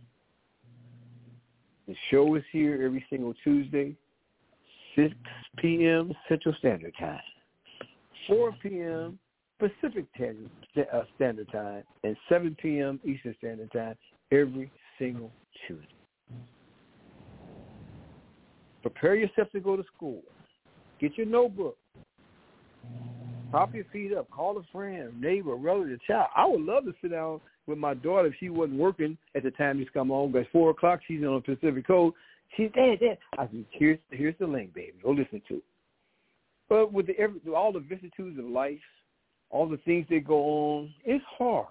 The show is here every single Tuesday, six p.m. Central Standard Time, four p.m. Pacific Standard Time, and seven p.m. Eastern Standard Time every single Tuesday. Prepare yourself to go to school. Get your notebook. Prop your feet up. Call a friend, neighbor, relative, child. I would love to sit down with my daughter if she wasn't working at the time she's come home. But at four o'clock, she's on the Pacific Coast. She's Dad, Dad. I said, here's, here's the link, baby. Go listen to it. But with the, every, all the vicissitudes of life, all the things that go on, it's hard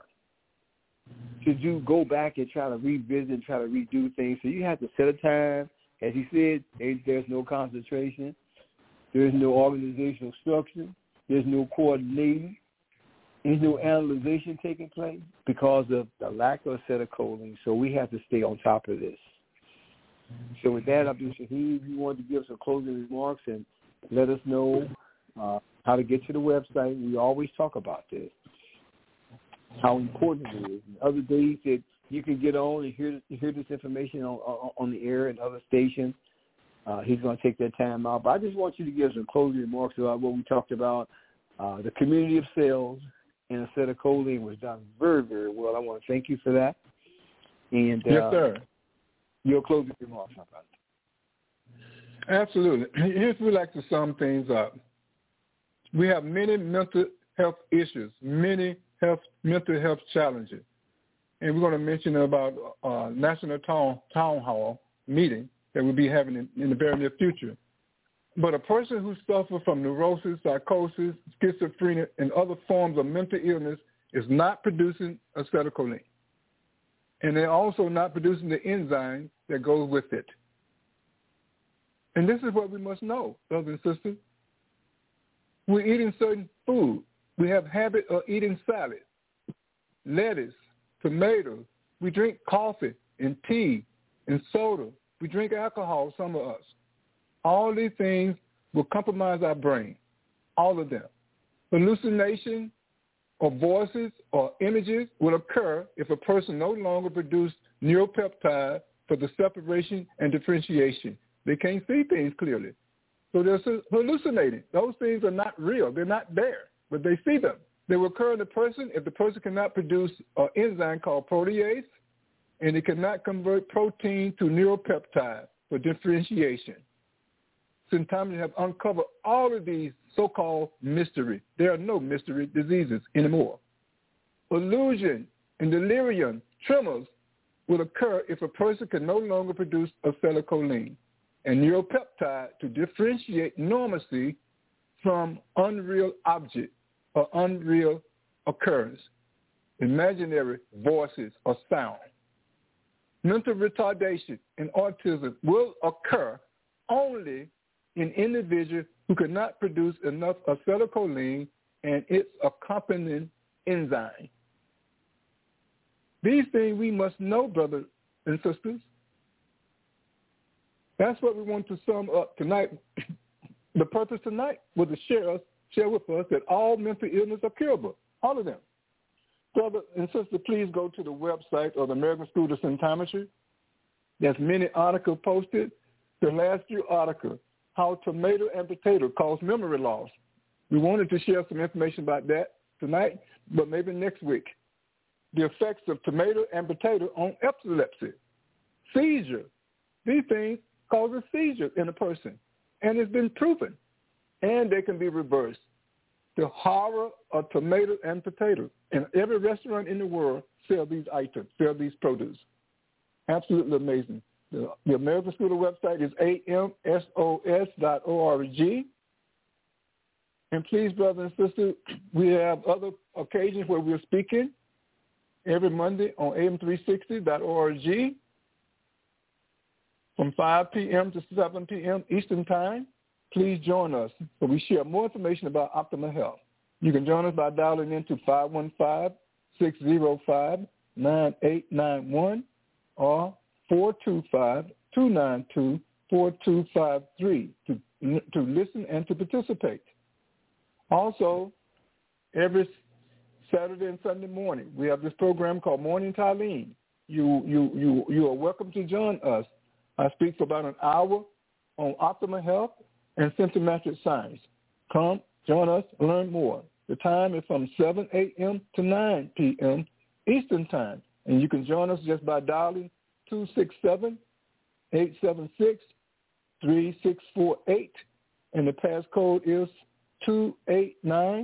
to do, go back and try to revisit and try to redo things. So you have to set a time. As he said, there's no concentration. There's no organizational structure. There's no coordinating. There's no analyzation taking place because of the lack of acetylcholine. So we have to stay on top of this. So with that, Abdul Shahid, you want to give some closing remarks and let us know uh, how to get to the website. We always talk about this, how important it is. And other days that you can get on and hear hear this information on, on, on the air and other stations. Uh, he's going to take that time out. But I just want you to give some closing remarks about what we talked about. Uh, the community of cells and acetylcholine was done very, very well. I want to thank you for that. And uh, yes, sir. Your closing remarks about it. Absolutely. Here's we like to sum things up. We have many mental health issues, many health mental health challenges. And we're going to mention about uh, National Town, Town Hall meeting that we'll be having in, in the very near future. But a person who suffers from neurosis, psychosis, schizophrenia, and other forms of mental illness is not producing acetylcholine. And they're also not producing the enzyme that goes with it. And this is what we must know, brothers and sisters. We're eating certain food. We have habit of eating salad, lettuce, tomatoes. We drink coffee and tea and soda. We drink alcohol, some of us. All these things will compromise our brain, all of them. Hallucination or voices or images will occur if a person no longer produces neuropeptide for the separation and differentiation. They can't see things clearly. So they're hallucinating. Those things are not real. They're not there, but they see them. They will occur in the person if the person cannot produce an enzyme called protease, and it cannot convert protein to neuropeptide for differentiation. Sometimes you have uncovered all of these so-called mystery. There are no mystery diseases anymore. Illusion and delirium, tremors, will occur if a person can no longer produce acetylcholine and neuropeptide to differentiate normalcy from unreal object or unreal occurrence, imaginary voices or sound. Mental retardation and autism will occur only in individuals who cannot produce enough acetylcholine and its accompanying enzyme. These things we must know, brothers and sisters. That's what we want to sum up tonight. The purpose tonight was to share us, share with us that all mental illness are curable, all of them. Brother and sister, please go to the website of the American School of Symptometry. There's many articles posted. The last few articles, how tomato and potato cause memory loss. We wanted to share some information about that tonight, but maybe next week. The effects of tomato and potato on epilepsy, seizure. These things cause a seizure in a person, and it's been proven, and they can be reversed. The horror of tomato and potato. And every restaurant in the world sells these items, sells these produce. Absolutely amazing. The, the American School website is A M S O S dot org. And please, brothers and sisters, we have other occasions where we're speaking every Monday on A M three sixty dot org from five p.m. to seven p.m. Eastern Time. Please join us so we share more information about optimal health. You can join us by dialing into five one five, six zero five, nine eight nine one or four two five, two nine two, four two five three to, to listen and to participate. Also, every Saturday and Sunday morning, we have this program called Morning Talim. You, you, you, you are welcome to join us. I speak for about an hour on optimal health and symptomatic science. Come, join us, learn more. The time is from seven a.m. to nine p.m. Eastern Time. And you can join us just by dialing two six seven, eight seven six, three six four eight. And the passcode is two eight nine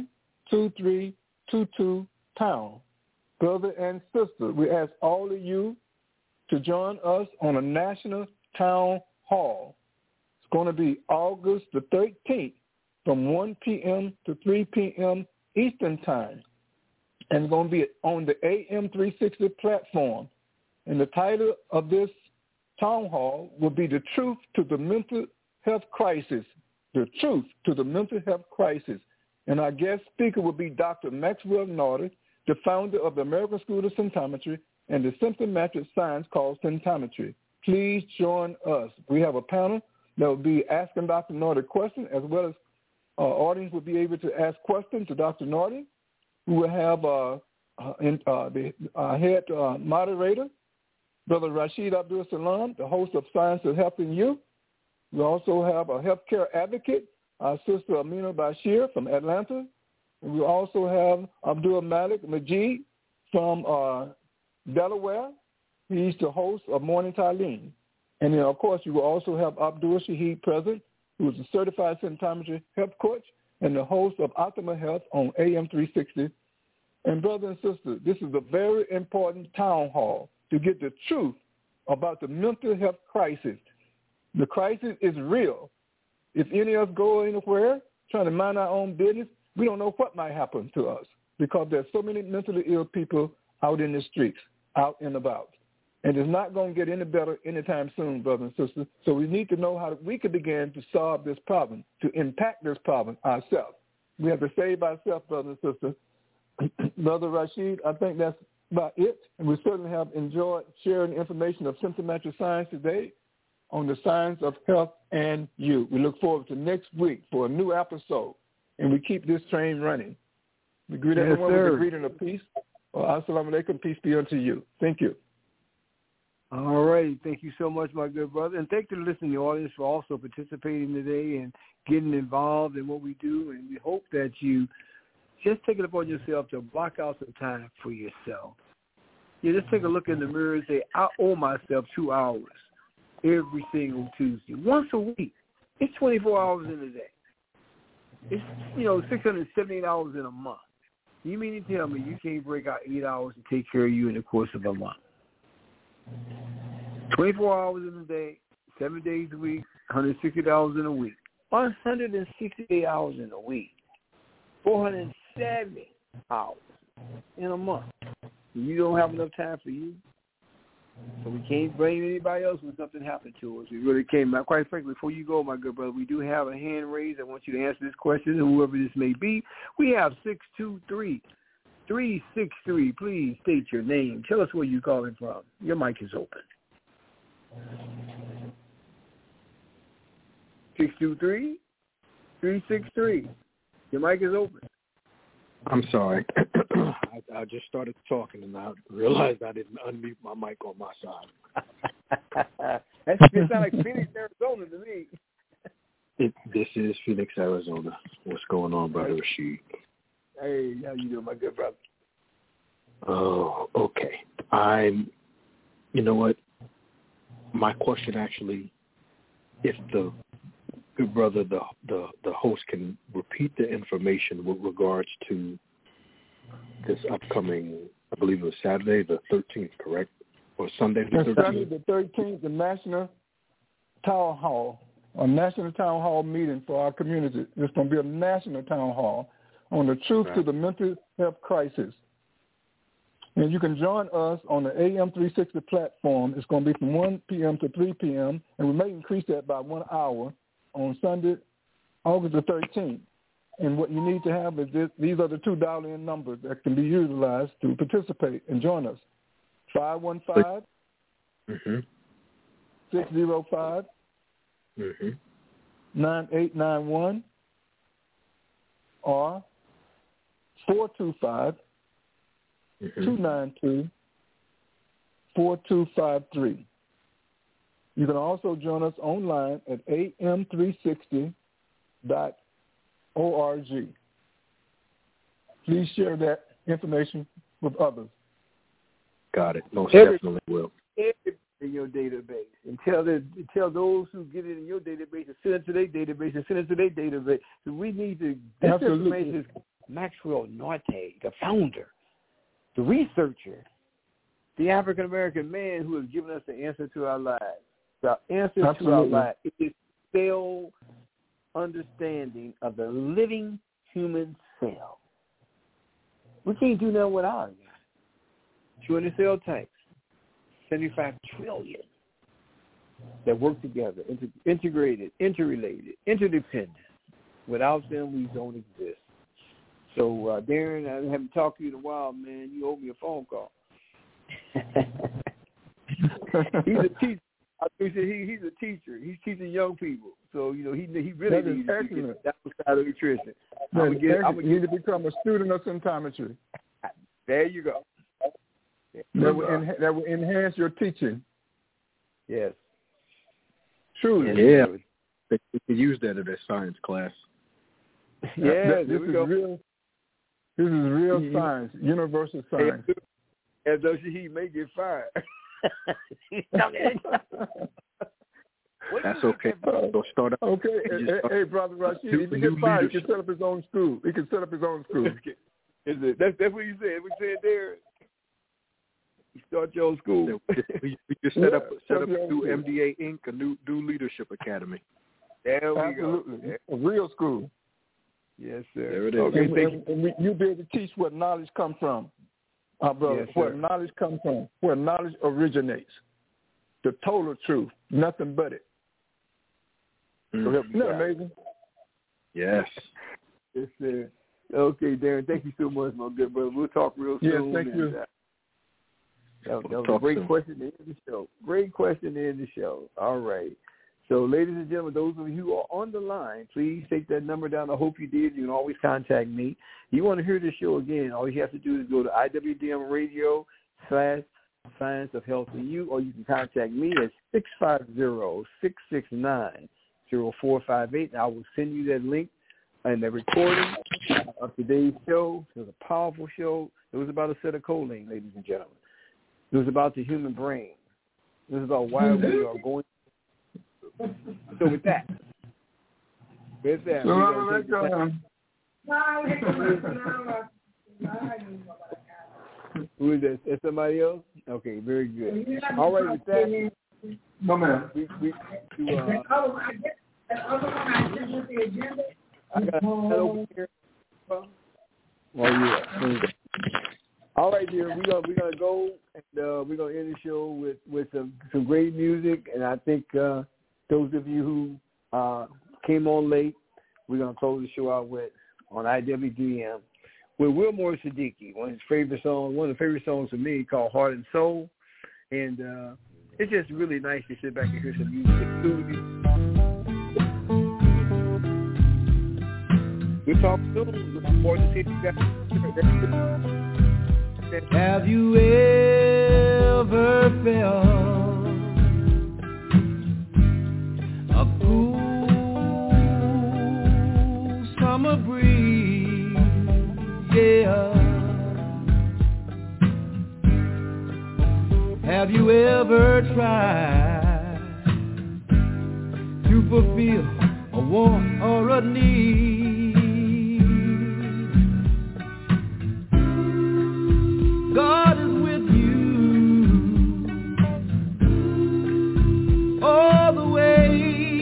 two three two two pound. Brother and sister, we ask all of you to join us on a national town hall. It's going to be August the thirteenth from one p.m. to three p.m. Eastern Time. And it's going to be on the A M three sixty platform. And the title of this town hall will be The Truth to the Mental Health Crisis. The Truth to the Mental Health Crisis. And our guest speaker will be Doctor Maxwell Nordy, the founder of the American School of Symptometry and the symptomatic science called symptometry. Please join us. We have a panel that will be asking Doctor Nordy questions, as well as uh, audience will be able to ask questions to Doctor Nordy. We will have uh, uh, in, uh, the uh, head uh, moderator, Brother Rashid Abdul Salam, the host of Science of Health in You. We also have a healthcare advocate, our sister Amina Bashir from Atlanta. And we also have Abdul Malik Majid from uh, Delaware. He's the host of Morning Talim. And then, of course, you will also have Abdul Shahid present, who is a certified symptometry health coach and the host of Optimal Health on A M three sixty. And brothers and sisters, this is a very important town hall to get the truth about the mental health crisis. The crisis is real. If any of us go anywhere trying to mind our own business, we don't know what might happen to us because there's so many mentally ill people out in the streets, out and about. And it's not going to get any better anytime soon, brothers and sisters. So we need to know how we can begin to solve this problem, to impact this problem ourselves. We have to save ourselves, brothers and sisters. Brother Rashid, I think that's about it. And we certainly have enjoyed sharing information of symptomatic science today on the science of health and you. We look forward to next week for a new episode, and we keep this train running. We greet yes, everyone sir. with a greeting of peace. Well, assalamu alaikum, peace be unto you. Thank you. All right. Thank you so much, my good brother. And thank you to the listening audience for also participating today and getting involved in what we do. And we hope that you just take it upon yourself to block out some time for yourself. You just take a look in the mirror and say, I owe myself two hours every single Tuesday, once a week. It's twenty-four hours in a day. It's, you know, six hundred seventy-eight hours in a month. You mean to tell me you can't break out eight hours to take care of you in the course of a month? twenty-four hours in a day, seven days a week, one hundred sixty hours in a week. one hundred sixty-eight hours in a week. four hundred seventy hours in a month. You don't have enough time for you. So we can't blame anybody else when something happened to us. We really can't. Quite frankly, before you go, my good brother, we do have a hand raised. I want you to answer this question, whoever this may be. We have six two three, three six three. Please state your name. Tell us where you're calling from. Your mic is open. six two three, three six three. Your mic is open. I'm sorry. I, I just started talking and I realized I didn't unmute my mic on my side. That sounds like Phoenix, Arizona to me. It, this is Phoenix, Arizona. What's going on, Brother Rashid? Hey, how you doing, my good brother? Oh, okay. I'm, you know what? My question actually, if the good brother, the, the, the host can repeat the information with regards to this upcoming, I believe it was Saturday the thirteenth, correct? Or Sunday the thirteenth? Sunday the thirteenth, the National Town Hall, a National Town Hall meeting for our community. It's going to be a national town hall on the truth right. to the mental health crisis. And you can join us on the A M three sixty platform. It's going to be from one p.m. to three p.m., and we may increase that by one hour on Sunday, August the thirteenth. And what you need to have is this, these are the two dial-in numbers that can be utilized to participate and join us. five one five, six zero five, nine eight nine one or four two five, two nine two, four two five three. You can also join us online at A M three sixty dot org. Please share that information with others. Got it. Most Every, definitely will. Every in your database. And tell, the, tell those who get it in your database to send it to their database and send it to their database. So we need to, this Absolutely. information is Maxwell Norte, the founder, the researcher, the African-American man who has given us the answer to our lives. The answer Absolutely. to our lives is cell understanding of the living human cell. We can't do nothing without it. two hundred cell types, seventy-five trillion that work together, inter- integrated, interrelated, interdependent. Without them, we don't exist. So, uh, Darren, I haven't talked to you in a while, man. You owe me a phone call. He's a teacher. I think he, he's a teacher. He's teaching young people. So, you know, he he really that needs excellent. to get that side of nutrition. I'm gonna get, I'm you need to become a student of symptometry. There you go. There that, you will go. en- that will enhance your teaching. Yes. Truly. Yeah. They could use that in their science class. Yeah, this there we is go. real. This is real Mm-hmm. science, universal science. As though he may get fired. That's okay. Go start up. Okay, hey, hey, brother Rashid, if he gets fired, he can set up his own school. He can set up his own school. Is it? That's that's what you said. We said there. You start your own school. We, we just set up Yeah, set up a new school. M D A Incorporated, a new new leadership academy. There we Absolutely, go. a real school. Yes, sir. There it is. Okay, Okay, and, and we, you be able to teach where knowledge comes from, our brother. Yes, where sir. knowledge comes from, where knowledge originates, the total truth, nothing but it. Mm. Isn't that amazing? Yes. Yes, sir. Okay, Darren, thank you so much, my good brother. We'll talk real Yes, soon. thank and, you. uh, that, that We'll was a talk great soon. question to end the show. Great question to end the show. All right. So, ladies and gentlemen, those of you who are on the line, please take that number down. I hope you did. You can always contact me. You want to hear this show again, all you have to do is go to I W D M radio slash Science of Health in You, or you can contact me at six five zero, six six nine, zero four five eight. I will send you that link and the recording of today's show. It was a powerful show. It was about acetylcholine, ladies and gentlemen. It was about the human brain. This is about why we are going. So with that, with that, we're gonna take the Who is that? Is somebody else? Okay, very good. All right, with that, No, man. we we to, uh, I got that over here. Oh yeah. All right, dear. We're gonna we're gonna go and uh, we're gonna end the show with, with some, some great music, and I think uh, those of you who uh, came on late, we're gonna close the show out with on I W D M with Wilmore Siddiqui, one of his favorite songs, one of the favorite songs for me, called Heart and Soul, and uh, it's just really nice to sit back and hear some music. We'll talk soon. Looking forward to seeing you guys. Have you ever felt a cool summer breeze? Yeah. Have you ever tried to fulfill a want or a need? God is with you all the way,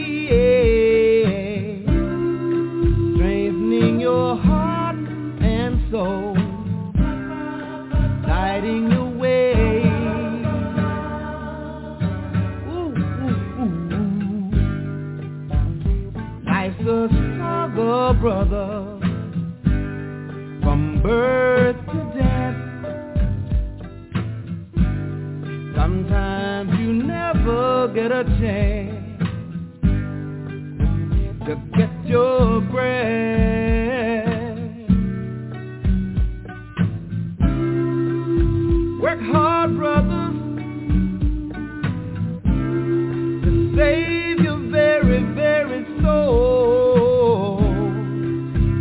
strengthening your heart and soul, guiding your way. Ooh, ooh, ooh. Life's a struggle, brother, from birth to death. Sometimes you never get a chance to get your breath. Work hard, brothers, to save your very, very soul.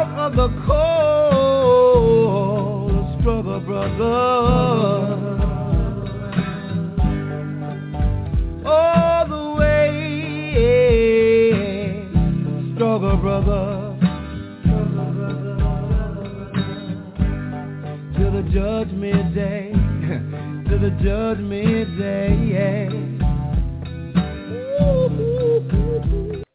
out of the cold struggle, brother. All the way, struggle, brother. To the judgment day, to the judgment day.